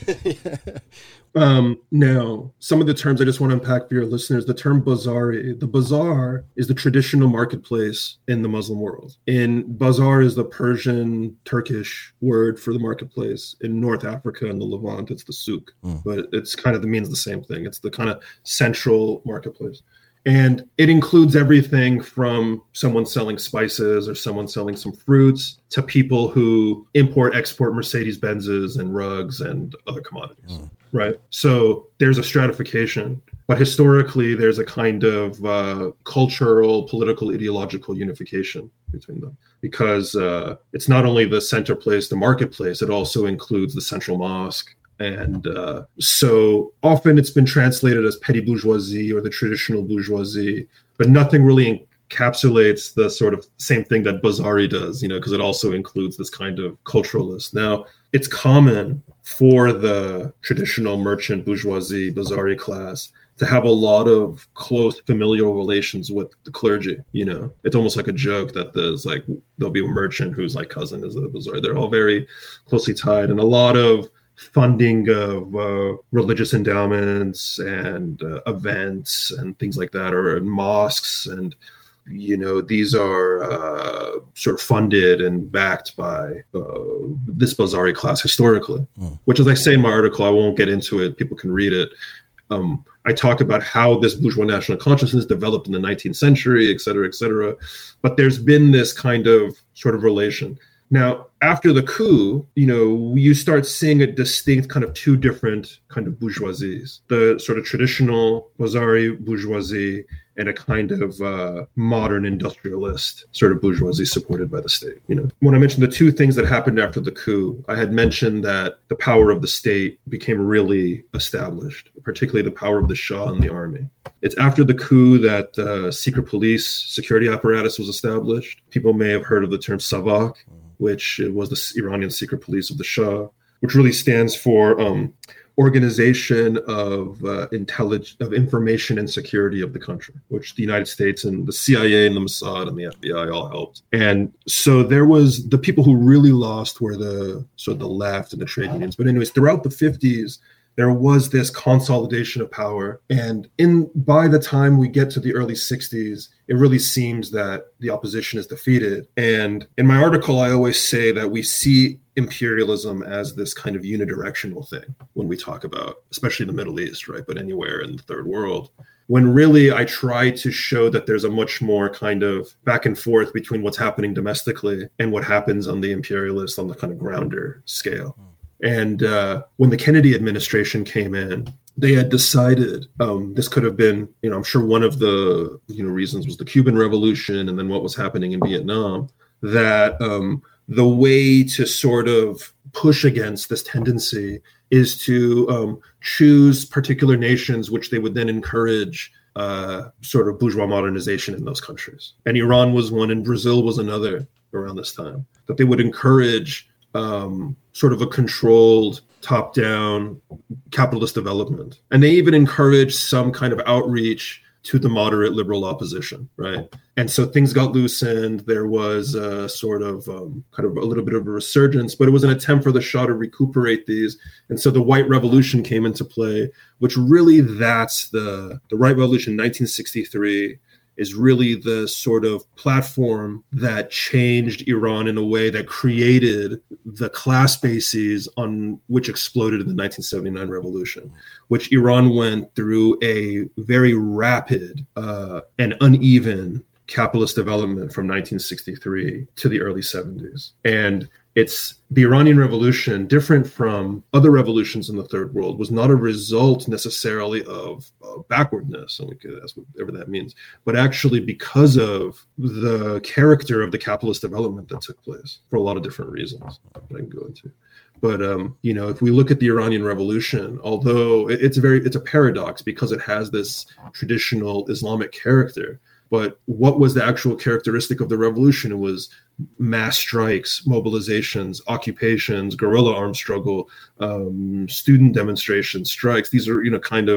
Um, now, some of the terms I just want to unpack for your listeners. The term bazari, the bazaar is the traditional marketplace in the Muslim world. In bazaar is the Persian, Turkish word for the marketplace. In North Africa and the Levant, it's the souk, mm. but it's kind of, it means the same thing. It's the kind of central marketplace. And it includes everything from someone selling spices or someone selling some fruits to people who import, export Mercedes-Benzes and rugs and other commodities, mm. right? So there's a stratification, but historically there's a kind of uh, cultural, political, ideological unification between them because uh, it's not only the center place, the marketplace, it also includes the central mosque. And uh, so often it's been translated as petty bourgeoisie or the traditional bourgeoisie, but nothing really encapsulates the sort of same thing that Bazari does, you know, because it also includes this kind of culturalist. Now, it's common for the traditional merchant bourgeoisie, Bazari class to have a lot of close familial relations with the clergy. You know, it's almost like a joke that there's like, there'll be a merchant whose like cousin is a Bazari. They're all very closely tied, and a lot of funding of uh, religious endowments and uh, events and things like that, or mosques. And, you know, these are uh, sort of funded and backed by uh, this Bazari class historically, mm. which, as I say in my article, I won't get into it. People can read it. Um, I talk about how this bourgeois national consciousness developed in the nineteenth century, et cetera, et cetera. But there's been this kind of sort of relation. Now, after the coup, you know, you start seeing a distinct kind of two different kind of bourgeoisies, the sort of traditional Bazari bourgeoisie and a kind of uh, modern industrialist sort of bourgeoisie supported by the state. You know, when I mentioned the two things that happened after the coup, I had mentioned that the power of the state became really established, particularly the power of the Shah and the army. It's after the coup that uh, secret police security apparatus was established. People may have heard of the term Savak, which was the Iranian secret police of the Shah, which really stands for um, Organization of uh, Intelligence, of Information and Security of the country, which the United States and the C I A and the Mossad and the F B I all helped. And so there was the people who really lost were the sort of the left and the trade unions. But anyways, throughout the fifties, there was this consolidation of power. And in by the time we get to the early sixties, it really seems that the opposition is defeated. And in my article, I always say that we see imperialism as this kind of unidirectional thing when we talk about, especially the Middle East, right? But anywhere in the third world, when really I try to show that there's a much more kind of back and forth between what's happening domestically and what happens on the imperialist, on the kind of grounder scale. And uh, when the Kennedy administration came in, they had decided um, this could have been, you know, I'm sure one of the, you know, reasons was the Cuban Revolution and then what was happening in Vietnam, that um, the way to sort of push against this tendency is to um, choose particular nations, which they would then encourage uh, sort of bourgeois modernization in those countries. And Iran was one and Brazil was another around this time, that they would encourage um, sort of a controlled top-down capitalist development. And they even encouraged some kind of outreach to the moderate liberal opposition, right? And so things got loosened. There was a sort of um, kind of a little bit of a resurgence, but it was an attempt for the Shah to recuperate these. And so the White Revolution came into play, which really that's the, the White Revolution, nineteen sixty-three, is really the sort of platform that changed Iran in a way that created the class bases on which exploded in the nineteen seventy-nine revolution, which Iran went through a very rapid uh, and uneven capitalist development from nineteen sixty-three to the early seventies. And it's the Iranian Revolution, different from other revolutions in the third world, was not a result necessarily of uh, backwardness, and we could, that's whatever that means, but actually because of the character of the capitalist development that took place for a lot of different reasons that I can go into. But um, you know, if we look at the Iranian Revolution, although it's a very it's a paradox because it has this traditional Islamic character. But what was the actual characteristic of the revolution? It was mass strikes, mobilizations, occupations, guerrilla armed struggle, um, student demonstrations, strikes. These are, you know, kind of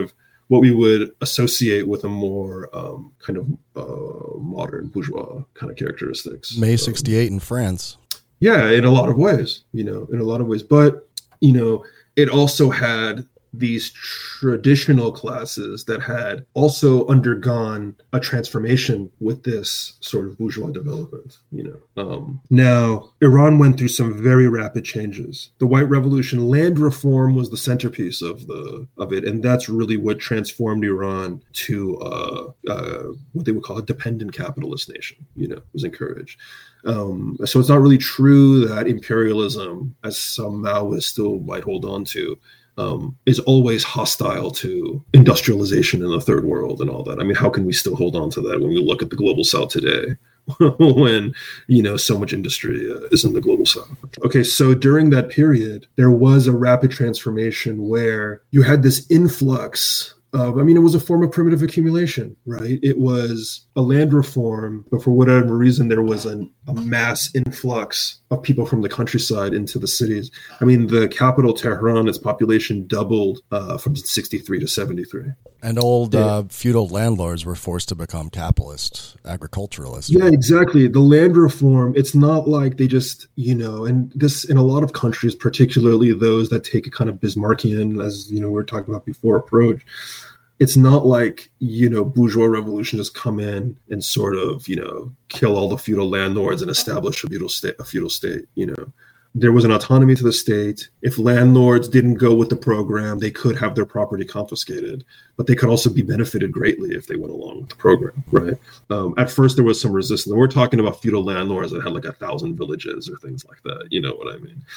what we would associate with a more um, kind of uh, modern bourgeois kind of characteristics. May sixty-eight um, in France. Yeah, in a lot of ways, you know, in a lot of ways. But, you know, it also had these traditional classes that had also undergone a transformation with this sort of bourgeois development, you know. Um, now, Iran went through some very rapid changes. The White Revolution, land reform was the centerpiece of the of it, and that's really what transformed Iran to uh, uh, what they would call a dependent capitalist nation, you know, was encouraged. Um, so it's not really true that imperialism, as some Maoists still might hold on to, Um, is always hostile to industrialization in the third world and all that. I mean, how can we still hold on to that when we look at the global south today, when, you know, so much industry uh, is in the global south? Okay, so during that period, there was a rapid transformation where you had this influx of, I mean, it was a form of primitive accumulation, right? It was a land reform, but for whatever reason, there was an, a mass influx of people from the countryside into the cities. I mean, the capital, Tehran, its population doubled uh, from sixty-three to seventy-three. And old yeah. uh, feudal landlords were forced to become capitalist agriculturalists. Yeah, exactly. The land reform, it's not like they just, you know, and this in a lot of countries, particularly those that take a kind of Bismarckian, as, you know, we were talking about before, approach. It's not like, you know, bourgeois revolution just come in and sort of, you know, kill all the feudal landlords and establish a feudal state, a feudal state, you know. There was an autonomy to the state. If landlords didn't go with the program, they could have their property confiscated, but they could also be benefited greatly if they went along with the program, right? Um, at first, there was some resistance. We're talking about feudal landlords that had like a thousand villages or things like that. You know what I mean?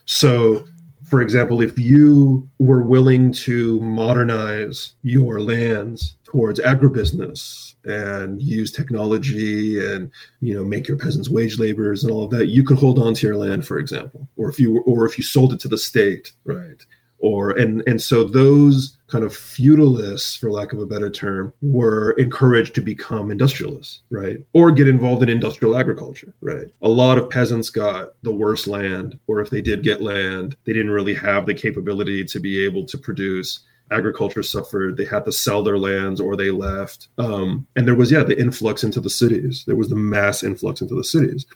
So, for example, if you were willing to modernize your lands towards agribusiness and use technology and, you know, make your peasants wage laborers and all of that, you could hold on to your land, for example, or if you or if you sold it to the state, right? Or and and so those kind of feudalists, for lack of a better term, were encouraged to become industrialists, right? Or get involved in industrial agriculture, right? A lot of peasants got the worst land, or if they did get land, they didn't really have the capability to be able to produce. Agriculture suffered. They had to sell their lands or they left. Um, and there was, yeah, the influx into the cities. There was the mass influx into the cities.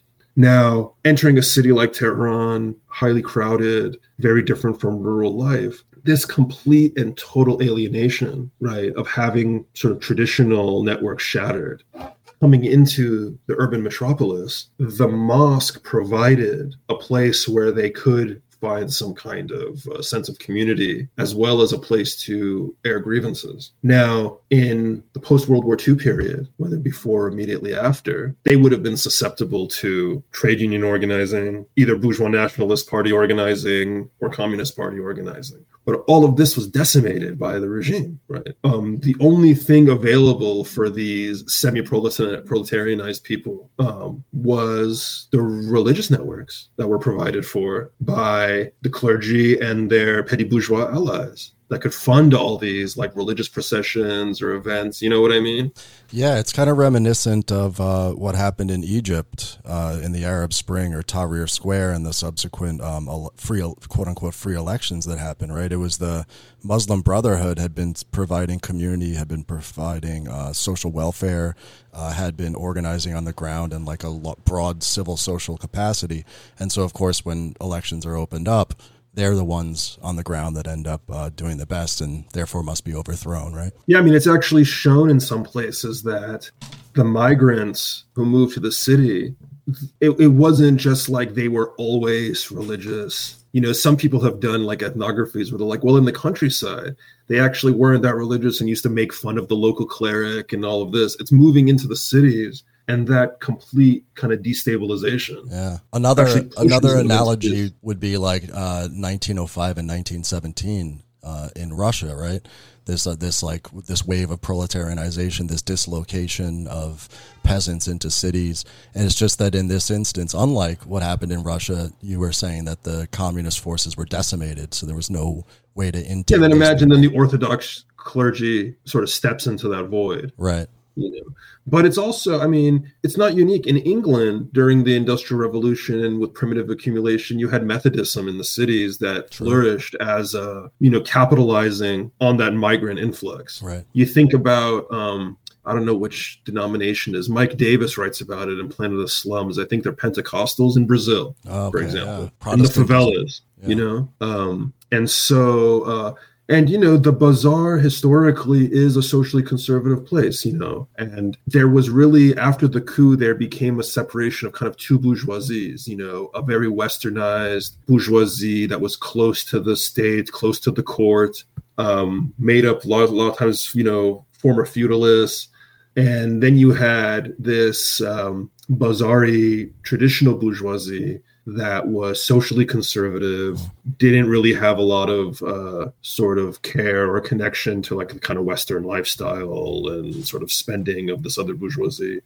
Now, entering a city like Tehran, highly crowded, very different from rural life, this complete and total alienation, right, of having sort of traditional networks shattered. Coming into the urban metropolis, the mosque provided a place where they could find some kind of uh, sense of community, as well as a place to air grievances. Now, in the post-World War Two period, whether before or immediately after, they would have been susceptible to trade union organizing, either bourgeois nationalist party organizing or communist party organizing. But all of this was decimated by the regime, right? Um, the only thing available for these semi-proletarianized people um, was the religious networks that were provided for by the clergy and their petty bourgeois allies that could fund all these like religious processions or events. You know what I mean? Yeah, it's kind of reminiscent of uh, what happened in Egypt uh, in the Arab Spring or Tahrir Square and the subsequent um, free, quote unquote, free elections that happened, right? It was the Muslim Brotherhood had been providing community, had been providing uh, social welfare, uh, had been organizing on the ground in like a broad civil social capacity. And so, of course, when elections are opened up, they're the ones on the ground that end up uh, doing the best and therefore must be overthrown, right? Yeah, I mean, it's actually shown in some places that the migrants who moved to the city, it, it wasn't just like they were always religious. You know, some people have done like ethnographies where they're like, well, in the countryside, they actually weren't that religious and used to make fun of the local cleric and all of this. It's moving into the cities and that complete kind of destabilization. Yeah. Another another analogy would be like uh, nineteen oh five and nineteen seventeen uh, in Russia, right? This uh, this like this wave of proletarianization, this dislocation of peasants into cities, and it's just that in this instance, unlike what happened in Russia, you were saying that the communist forces were decimated, so there was no way to intake. Yeah, then imagine then the Orthodox clergy sort of steps into that void. Right. you know. But it's also, I mean, it's not unique. In England, during the Industrial Revolution and with primitive accumulation, you had Methodism in the cities that True. flourished as, a, you know, capitalizing on that migrant influx. Right. You think about, um, I don't know which denomination it is. Mike Davis writes about it in Planet of the Slums. I think they're Pentecostals in Brazil, oh, okay, for example, yeah. in the favelas, yeah. you know. Um, and so, uh, and, you know, the bazaar historically is a socially conservative place, you know, and there was really, after the coup, there became a separation of kind of two bourgeoisies, you know, a very westernized bourgeoisie that was close to the state, close to the court, um, made up a lot, a lot of times, you know, former feudalists. And then you had this um, bazaar-y traditional bourgeoisie that was socially conservative, didn't really have a lot of uh, sort of care or connection to like the kind of Western lifestyle and sort of spending of this other bourgeoisie,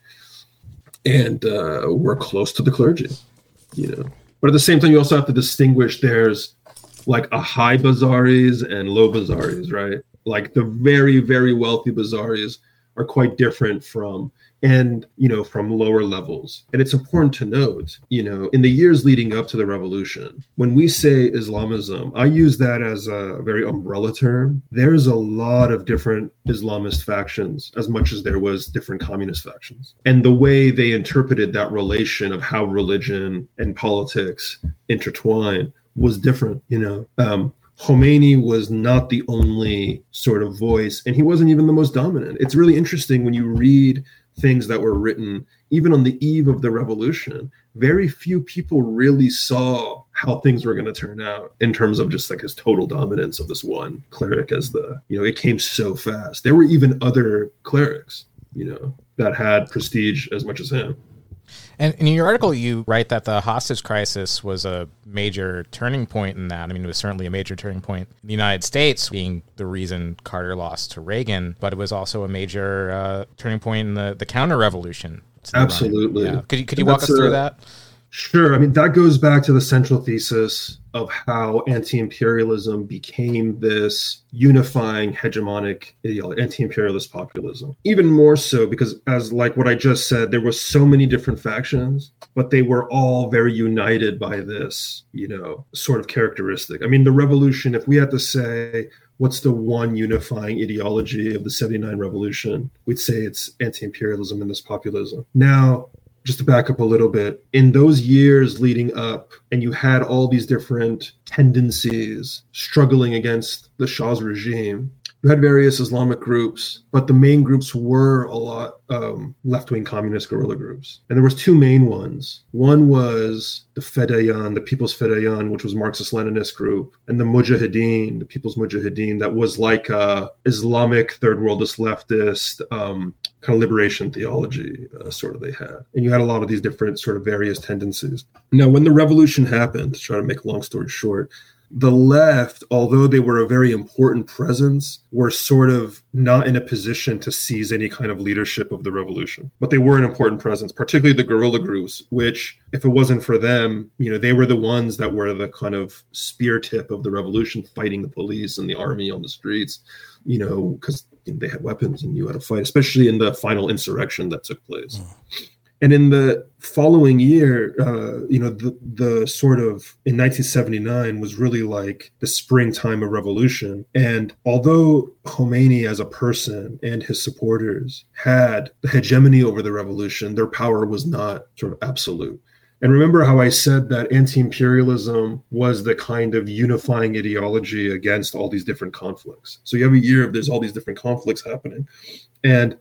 and uh, were close to the clergy, you know. But at the same time, you also have to distinguish there's like a high bazaris and low bazaris, right? Like the very, very wealthy bazaris are quite different from, and, you know, from lower levels. And it's important to note, you know, in the years leading up to the revolution, when we say Islamism, I use that as a very umbrella term. There's a lot of different Islamist factions, as much as there was different communist factions. And the way they interpreted that relation of how religion and politics intertwine was different, you know. Um, Khomeini was not the only sort of voice, and he wasn't even the most dominant. It's really interesting when you read things that were written, even on the eve of the revolution, very few people really saw how things were going to turn out in terms of just like his total dominance of this one cleric as the, you know, it came so fast. There were even other clerics, you know, that had prestige as much as him. And in your article, you write that the hostage crisis was a major turning point in that. I mean, it was certainly a major turning point in the United States, being the reason Carter lost to Reagan, but it was also a major uh, turning point in the, the counter-revolution. Absolutely. Yeah. Could you, could you walk us through a, that? Sure. I mean, that goes back to the central thesis of how anti-imperialism became this unifying hegemonic ideology, anti-imperialist populism. Even more so because, as like what I just said, there were so many different factions, but they were all very united by this, you know, sort of characteristic. I mean, the revolution, if we had to say, what's the one unifying ideology of the seventy-nine revolution, we'd say it's anti-imperialism and this populism. Now, just to back up a little bit, in those years leading up, and you had all these different tendencies struggling against the Shah's regime, you had various Islamic groups, but the main groups were a lot um, left-wing communist guerrilla groups. And there was two main ones. One was the Fedayeen, the People's Fedayeen, which was Marxist-Leninist group, and the Mujahideen, the People's Mujahideen, that was like a Islamic third worldist leftist um, kind of liberation theology uh, sort of they had. And you had a lot of these different sort of various tendencies. Now, when the revolution happened, to try to make a long story short, the left, although they were a very important presence, were sort of not in a position to seize any kind of leadership of the revolution. But they were an important presence, particularly the guerrilla groups, which, if it wasn't for them, you know, they were the ones that were the kind of spear tip of the revolution, fighting the police and the army on the streets, you know, because they had weapons and you had to fight, especially in the final insurrection that took place. Mm. And in the following year, uh, you know, the, the sort of in nineteen seventy-nine was really like the springtime of revolution. And although Khomeini as a person and his supporters had the hegemony over the revolution, their power was not sort of absolute. And remember how I said that anti-imperialism was the kind of unifying ideology against all these different conflicts. So you have a year of there's all these different conflicts happening. And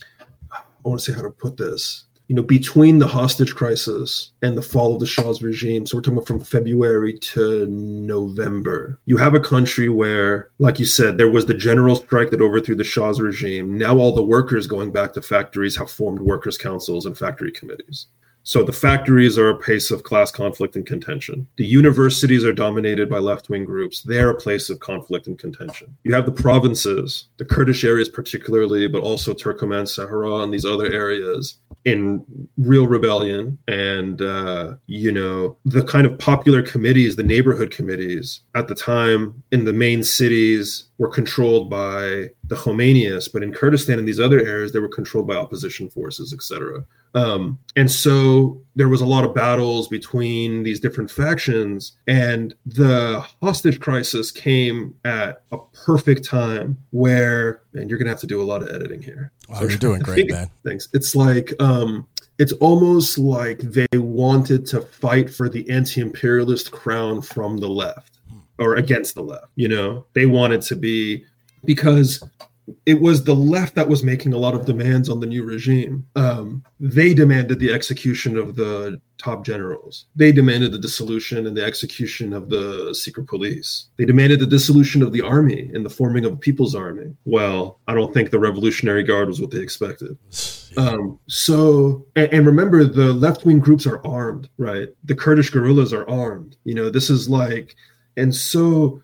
I want to say how to put this. You know, between the hostage crisis and the fall of the Shah's regime, so we're talking about from February to November, you have a country where, like you said, there was the general strike that overthrew the Shah's regime. Now all the workers going back to factories have formed workers' councils and factory committees. So the factories are a place of class conflict and contention. The universities are dominated by left-wing groups. They're a place of conflict and contention. You have the provinces, the Kurdish areas particularly, but also Turkoman, Sahara, and these other areas in real rebellion. And, uh, you know, the kind of popular committees, the neighborhood committees at the time in the main cities were controlled by the Khomeinists, but in Kurdistan and these other areas, they were controlled by opposition forces, et cetera. Um, and so there was a lot of battles between these different factions, and the hostage crisis came at a perfect time where, and you're going to have to do a lot of editing here. Wow, so you're doing great, man. Thanks. It's like, um, it's almost like they wanted to fight for the anti-imperialist crown from the left or against the left. You know, they wanted to be, because it was the left that was making a lot of demands on the new regime. Um, they demanded the execution of the top generals. They demanded the dissolution and the execution of the secret police. They demanded the dissolution of the army and the forming of a people's army. Well, I don't think the Revolutionary Guard was what they expected. Um, so, and, and remember, the left-wing groups are armed, right? The Kurdish guerrillas are armed. You know, this is like, and so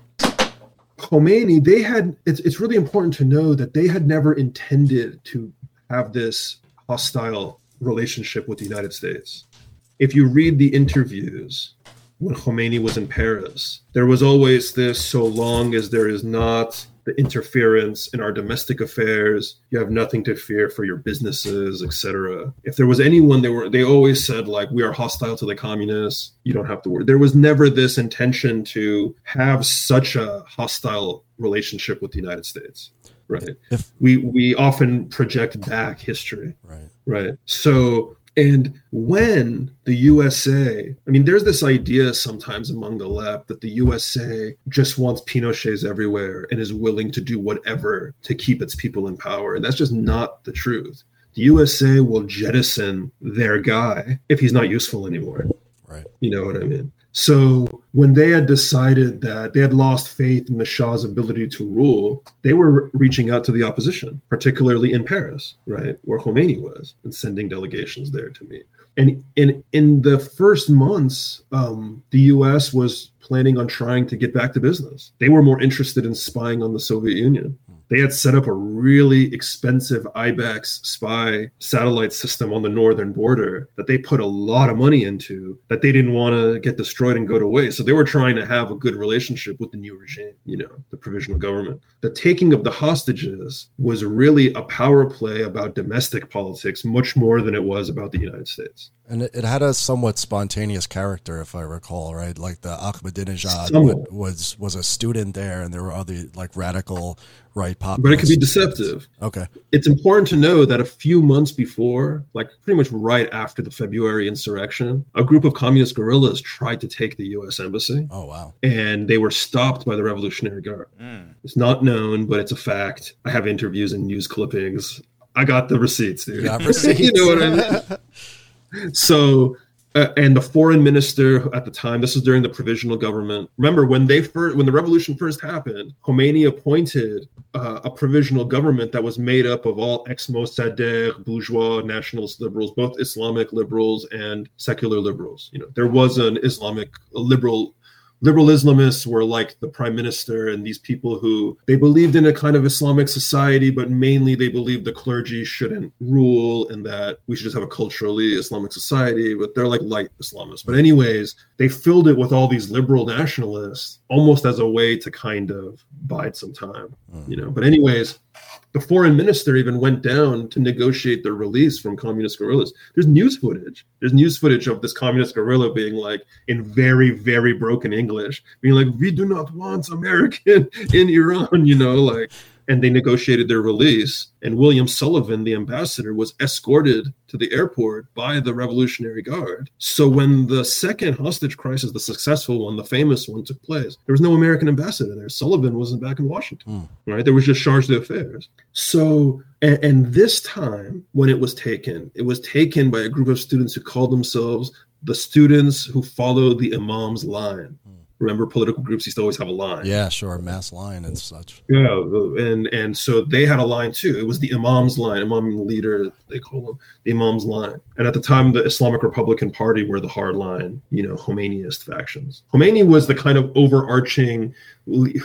Khomeini, they had, it's, it's really important to know that they had never intended to have this hostile relationship with the United States. If you read the interviews when Khomeini was in Paris, there was always this, so long as there is not the interference in our domestic affairs, you have nothing to fear for your businesses, et cetera. If there was anyone, they were, they always said, like, we are hostile to the communists, you don't have to worry. There was never this intention to have such a hostile relationship with the United States, right? If, we we often project back history, right? Right. So, and when the U S A, I mean, there's this idea sometimes among the left that the U S A just wants Pinochets everywhere and is willing to do whatever to keep its people in power. And that's just not the truth. The U S A will jettison their guy if he's not useful anymore. Right. You know what I mean? So when they had decided that they had lost faith in the Shah's ability to rule, they were reaching out to the opposition, particularly in Paris, right, where Khomeini was, and sending delegations there to meet. And in in the first months, um, the U S was planning on trying to get back to business. They were more interested in spying on the Soviet Union. They had set up a really expensive IBEX spy satellite system on the northern border that they put a lot of money into, that they didn't want to get destroyed and go to waste. So they were trying to have a good relationship with the new regime, you know, the provisional government. The taking of the hostages was really a power play about domestic politics, much more than it was about the United States. And it, it had a somewhat spontaneous character, if I recall, right? Like the Ahmadinejad Somewhat. was was a student there, and there were other like radical right populists. But it could be deceptive. Okay. It's important to know that a few months before, like pretty much right after the February insurrection, a group of communist guerrillas tried to take the U S embassy. Oh, wow. And they were stopped by the Revolutionary Guard. Mm. It's not known, but it's a fact. I have interviews and news clippings. I got the receipts, dude. You got receipts. You know what I mean? So, uh, and the foreign minister at the time, this was during the provisional government. Remember, when they first, when the revolution first happened, Khomeini appointed uh, a provisional government that was made up of all ex-Mossadegh, bourgeois, nationalist liberals, both Islamic liberals and secular liberals. You know, there was an Islamic a liberal. Liberal Islamists were like the prime minister and these people who they believed in a kind of Islamic society, but mainly they believed the clergy shouldn't rule and that we should just have a culturally Islamic society, but they're like light Islamists. But anyways, they filled it with all these liberal nationalists almost as a way to kind of bide some time, you know. But anyways, the foreign minister even went down to negotiate their release from communist guerrillas. There's news footage. There's news footage of this communist guerrilla being like, in very, very broken English, being like, we do not want American in Iran, you know, like, and they negotiated their release. And William Sullivan, the ambassador, was escorted to the airport by the Revolutionary Guard. So when the second hostage crisis, the successful one, the famous one, took place, there was no American ambassador there. Sullivan wasn't back in Washington, mm. right? There was just charge d'affaires. So, and, and this time when it was taken, it was taken by a group of students who called themselves the students who follow the Imam's line. Mm. Remember, political groups used to always have a line. Yeah, sure, mass line and such. Yeah, and and so they had a line too. It was the Imam's line, Imam leader, they call him the Imam's line. And at the time, the Islamic Republican Party were the hard line, you know, Khomeiniist factions. Khomeini was the kind of overarching who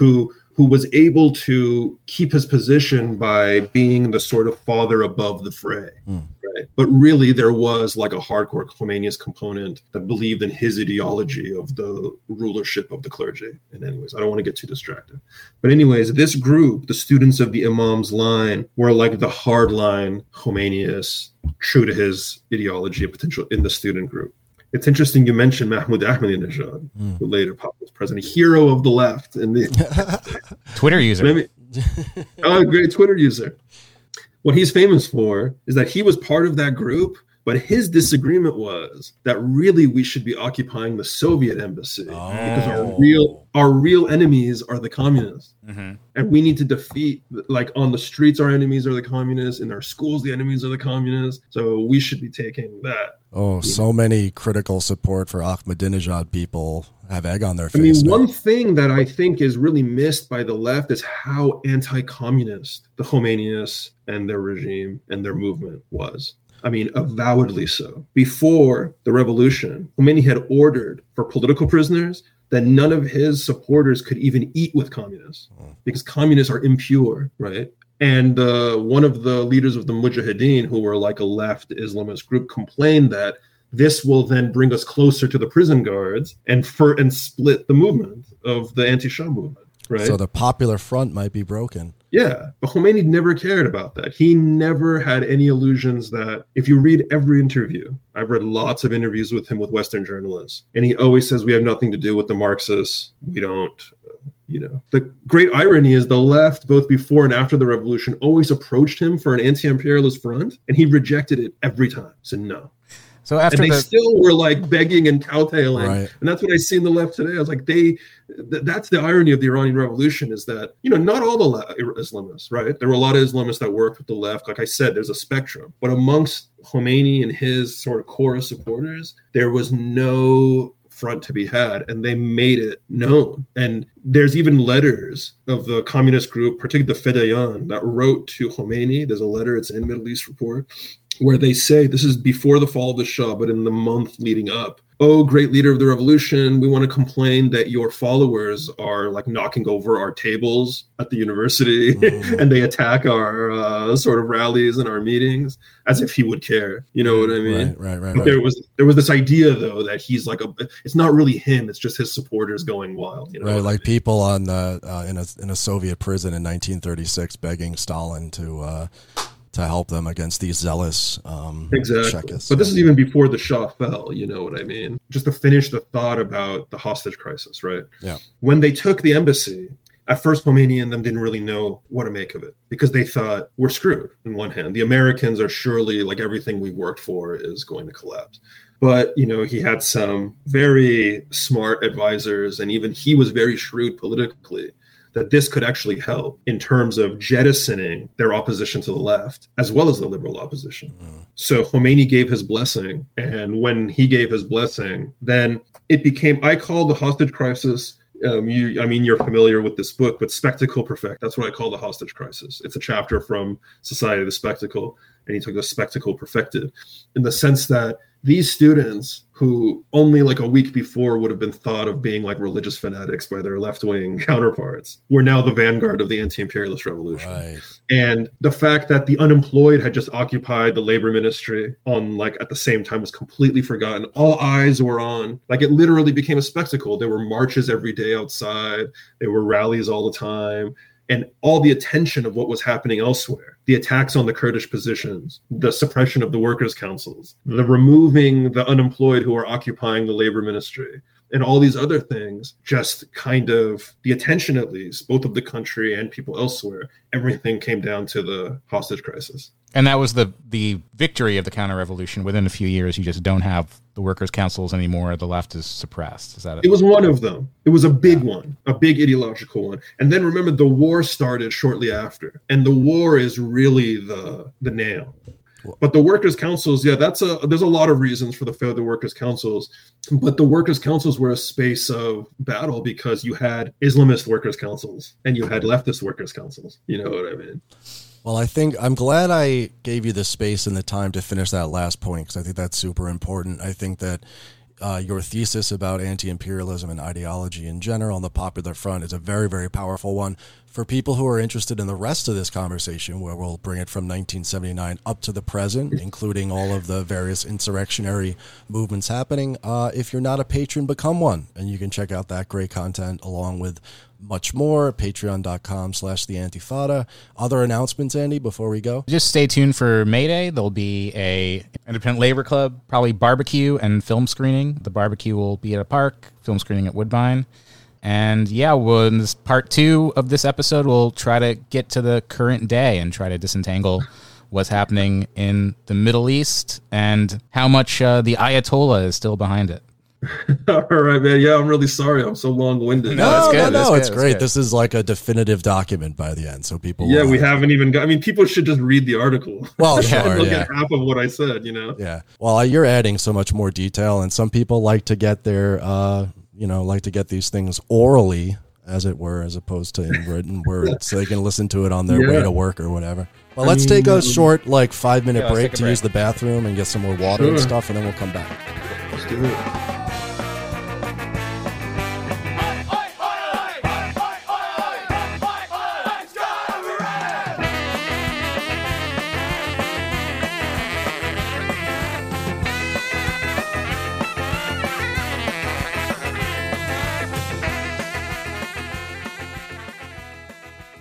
who was able to keep his position by being the sort of father above the fray. Mm. Right? But really, there was like a hardcore Khomeiniist component that believed in his ideology of the rulership of the clergy. And anyways, I don't want to get too distracted. But anyways, this group, the students of the Imam's line, were like the hardline Khomeinists, true to his ideology and potential in the student group. It's interesting you mentioned Mahmoud Ahmadinejad, mm. who later popped as president, hero of the left. In the Twitter user. Maybe, oh, great Twitter user. What he's famous for is that he was part of that group, but his disagreement was that really we should be occupying the Soviet embassy oh. because our real our real enemies are the communists. Mm-hmm. And we need to defeat, like on the streets, our enemies are the communists. In our schools, the enemies are the communists. So we should be taking that. Oh, so know? many critical support for Ahmadinejad people have egg on their face. I mean, now. one thing that I think is really missed by the left is how anti-communist the Khomeinists and their regime and their movement was. I mean, avowedly so. Before the revolution, Khomeini had ordered for political prisoners that none of his supporters could even eat with communists because communists are impure, right? And uh, one of the leaders of the Mujahideen, who were like a left Islamist group, complained that this will then bring us closer to the prison guards and for, and split the movement of the anti-Shah movement, right? So the Popular Front might be broken. Yeah, but Khomeini never cared about that. He never had any illusions that, if you read every interview, I've read lots of interviews with him with Western journalists, and he always says, we have nothing to do with the Marxists. We don't, uh, you know. The great irony is the left, both before and after the revolution, always approached him for an anti-imperialist front, and he rejected it every time. Said no. So after and they the- still were like begging and kowtailing. Right. And that's what I see in the left today. I was like, they, th- that's the irony of the Iranian Revolution is that, you know, not all the le- Islamists, right? There were a lot of Islamists that worked with the left. Like I said, there's a spectrum. But amongst Khomeini and his sort of core supporters, there was no front to be had, and they made it known. And there's even letters of the communist group, particularly the Fedayeen, that wrote to Khomeini. There's a letter, it's in Middle East Report, where they say, this is before the fall of the Shah, but in the month leading up, oh, great leader of the revolution, we want to complain that your followers are like knocking over our tables at the university mm-hmm. and they attack our uh, sort of rallies and our meetings, as if he would care. You know what I mean? Right, right, right. right. There was there was this idea, though, that he's like, a. it's not really him, it's just his supporters going wild. You know, right, like I mean? people on the, uh, in, a, in a Soviet prison in nineteen thirty-six begging Stalin to... Uh, to help them against these zealous um, exactly. Chekists. But this is even before the Shah fell, you know what I mean? Just to finish the thought about the hostage crisis, right? Yeah. When they took the embassy, at first Khomeini and them didn't really know what to make of it because they thought, we're screwed in one hand. The Americans are surely, like everything we worked for is going to collapse. But, you know, he had some very smart advisors, and even he was very shrewd politically, that this could actually help in terms of jettisoning their opposition to the left, as well as the liberal opposition. Mm. So Khomeini gave his blessing. And when he gave his blessing, then it became, I call the hostage crisis, um, you, I mean, you're familiar with this book, but spectacle perfect. That's what I call the hostage crisis. It's a chapter from Society of the Spectacle, and he took the spectacle perfected in the sense that these students who only like a week before would have been thought of being like religious fanatics by their left-wing counterparts were now the vanguard of the anti-imperialist revolution. Right. And the fact that the unemployed had just occupied the labor ministry on like at the same time was completely forgotten. All eyes were on, like it literally became a spectacle. There were marches every day outside. There were rallies all the time. And all the attention of what was happening elsewhere, the attacks on the Kurdish positions, the suppression of the workers' councils, the removing the unemployed who are occupying the labor ministry, and all these other things, just kind of the attention, at least, both of the country and people elsewhere, everything came down to the hostage crisis. And that was the the victory of the counter-revolution. Within a few years, you just don't have the workers' councils anymore. The left is suppressed. Is that it? It was one of them. It was a big yeah. one, a big ideological one. And then remember, the war started shortly after. And the war is really the the nail. But the workers' councils, yeah, that's a there's a lot of reasons for the failure of the workers' councils. But the workers' councils were a space of battle because you had Islamist workers' councils and you had leftist workers' councils. You know what I mean? Well, I think I'm glad I gave you the space and the time to finish that last point because I think that's super important. I think that uh, your thesis about anti-imperialism and ideology in general on the popular front is a very, very powerful one. For people who are interested in the rest of this conversation, where we'll bring it from nineteen seventy-nine up to the present, including all of the various insurrectionary movements happening, uh, if you're not a patron, become one. And you can check out that great content along with much more, patreon.com slash the Antifada. Other announcements, Andy, before we go? Just stay tuned for May Day. There'll be a independent labor club, probably barbecue and film screening. The barbecue will be at a park, film screening at Woodbine. And yeah, well, in this part two of this episode, we'll try to get to the current day and try to disentangle what's happening in the Middle East and how much uh, the Ayatollah is still behind it. All right, man. Yeah, I'm really sorry. I'm so long-winded. No, that's good. no, no, That's good. it's That's great. good. This is like a definitive document by the end, so people. Yeah, will we have- haven't even got. I mean, people should just read the article. Well, sure, They'll yeah. get half of what I said. You know. Yeah. Well, you're adding so much more detail, and some people like to get their, uh, you know, like to get these things orally, as it were, as opposed to in written words, so they can listen to it on their way Yeah. to work or whatever. Well, I let's mean, take a short, like, five minute Yeah, let's break take a to break. use the bathroom and get some more water and Sure. stuff, and then we'll come back. Let's do it.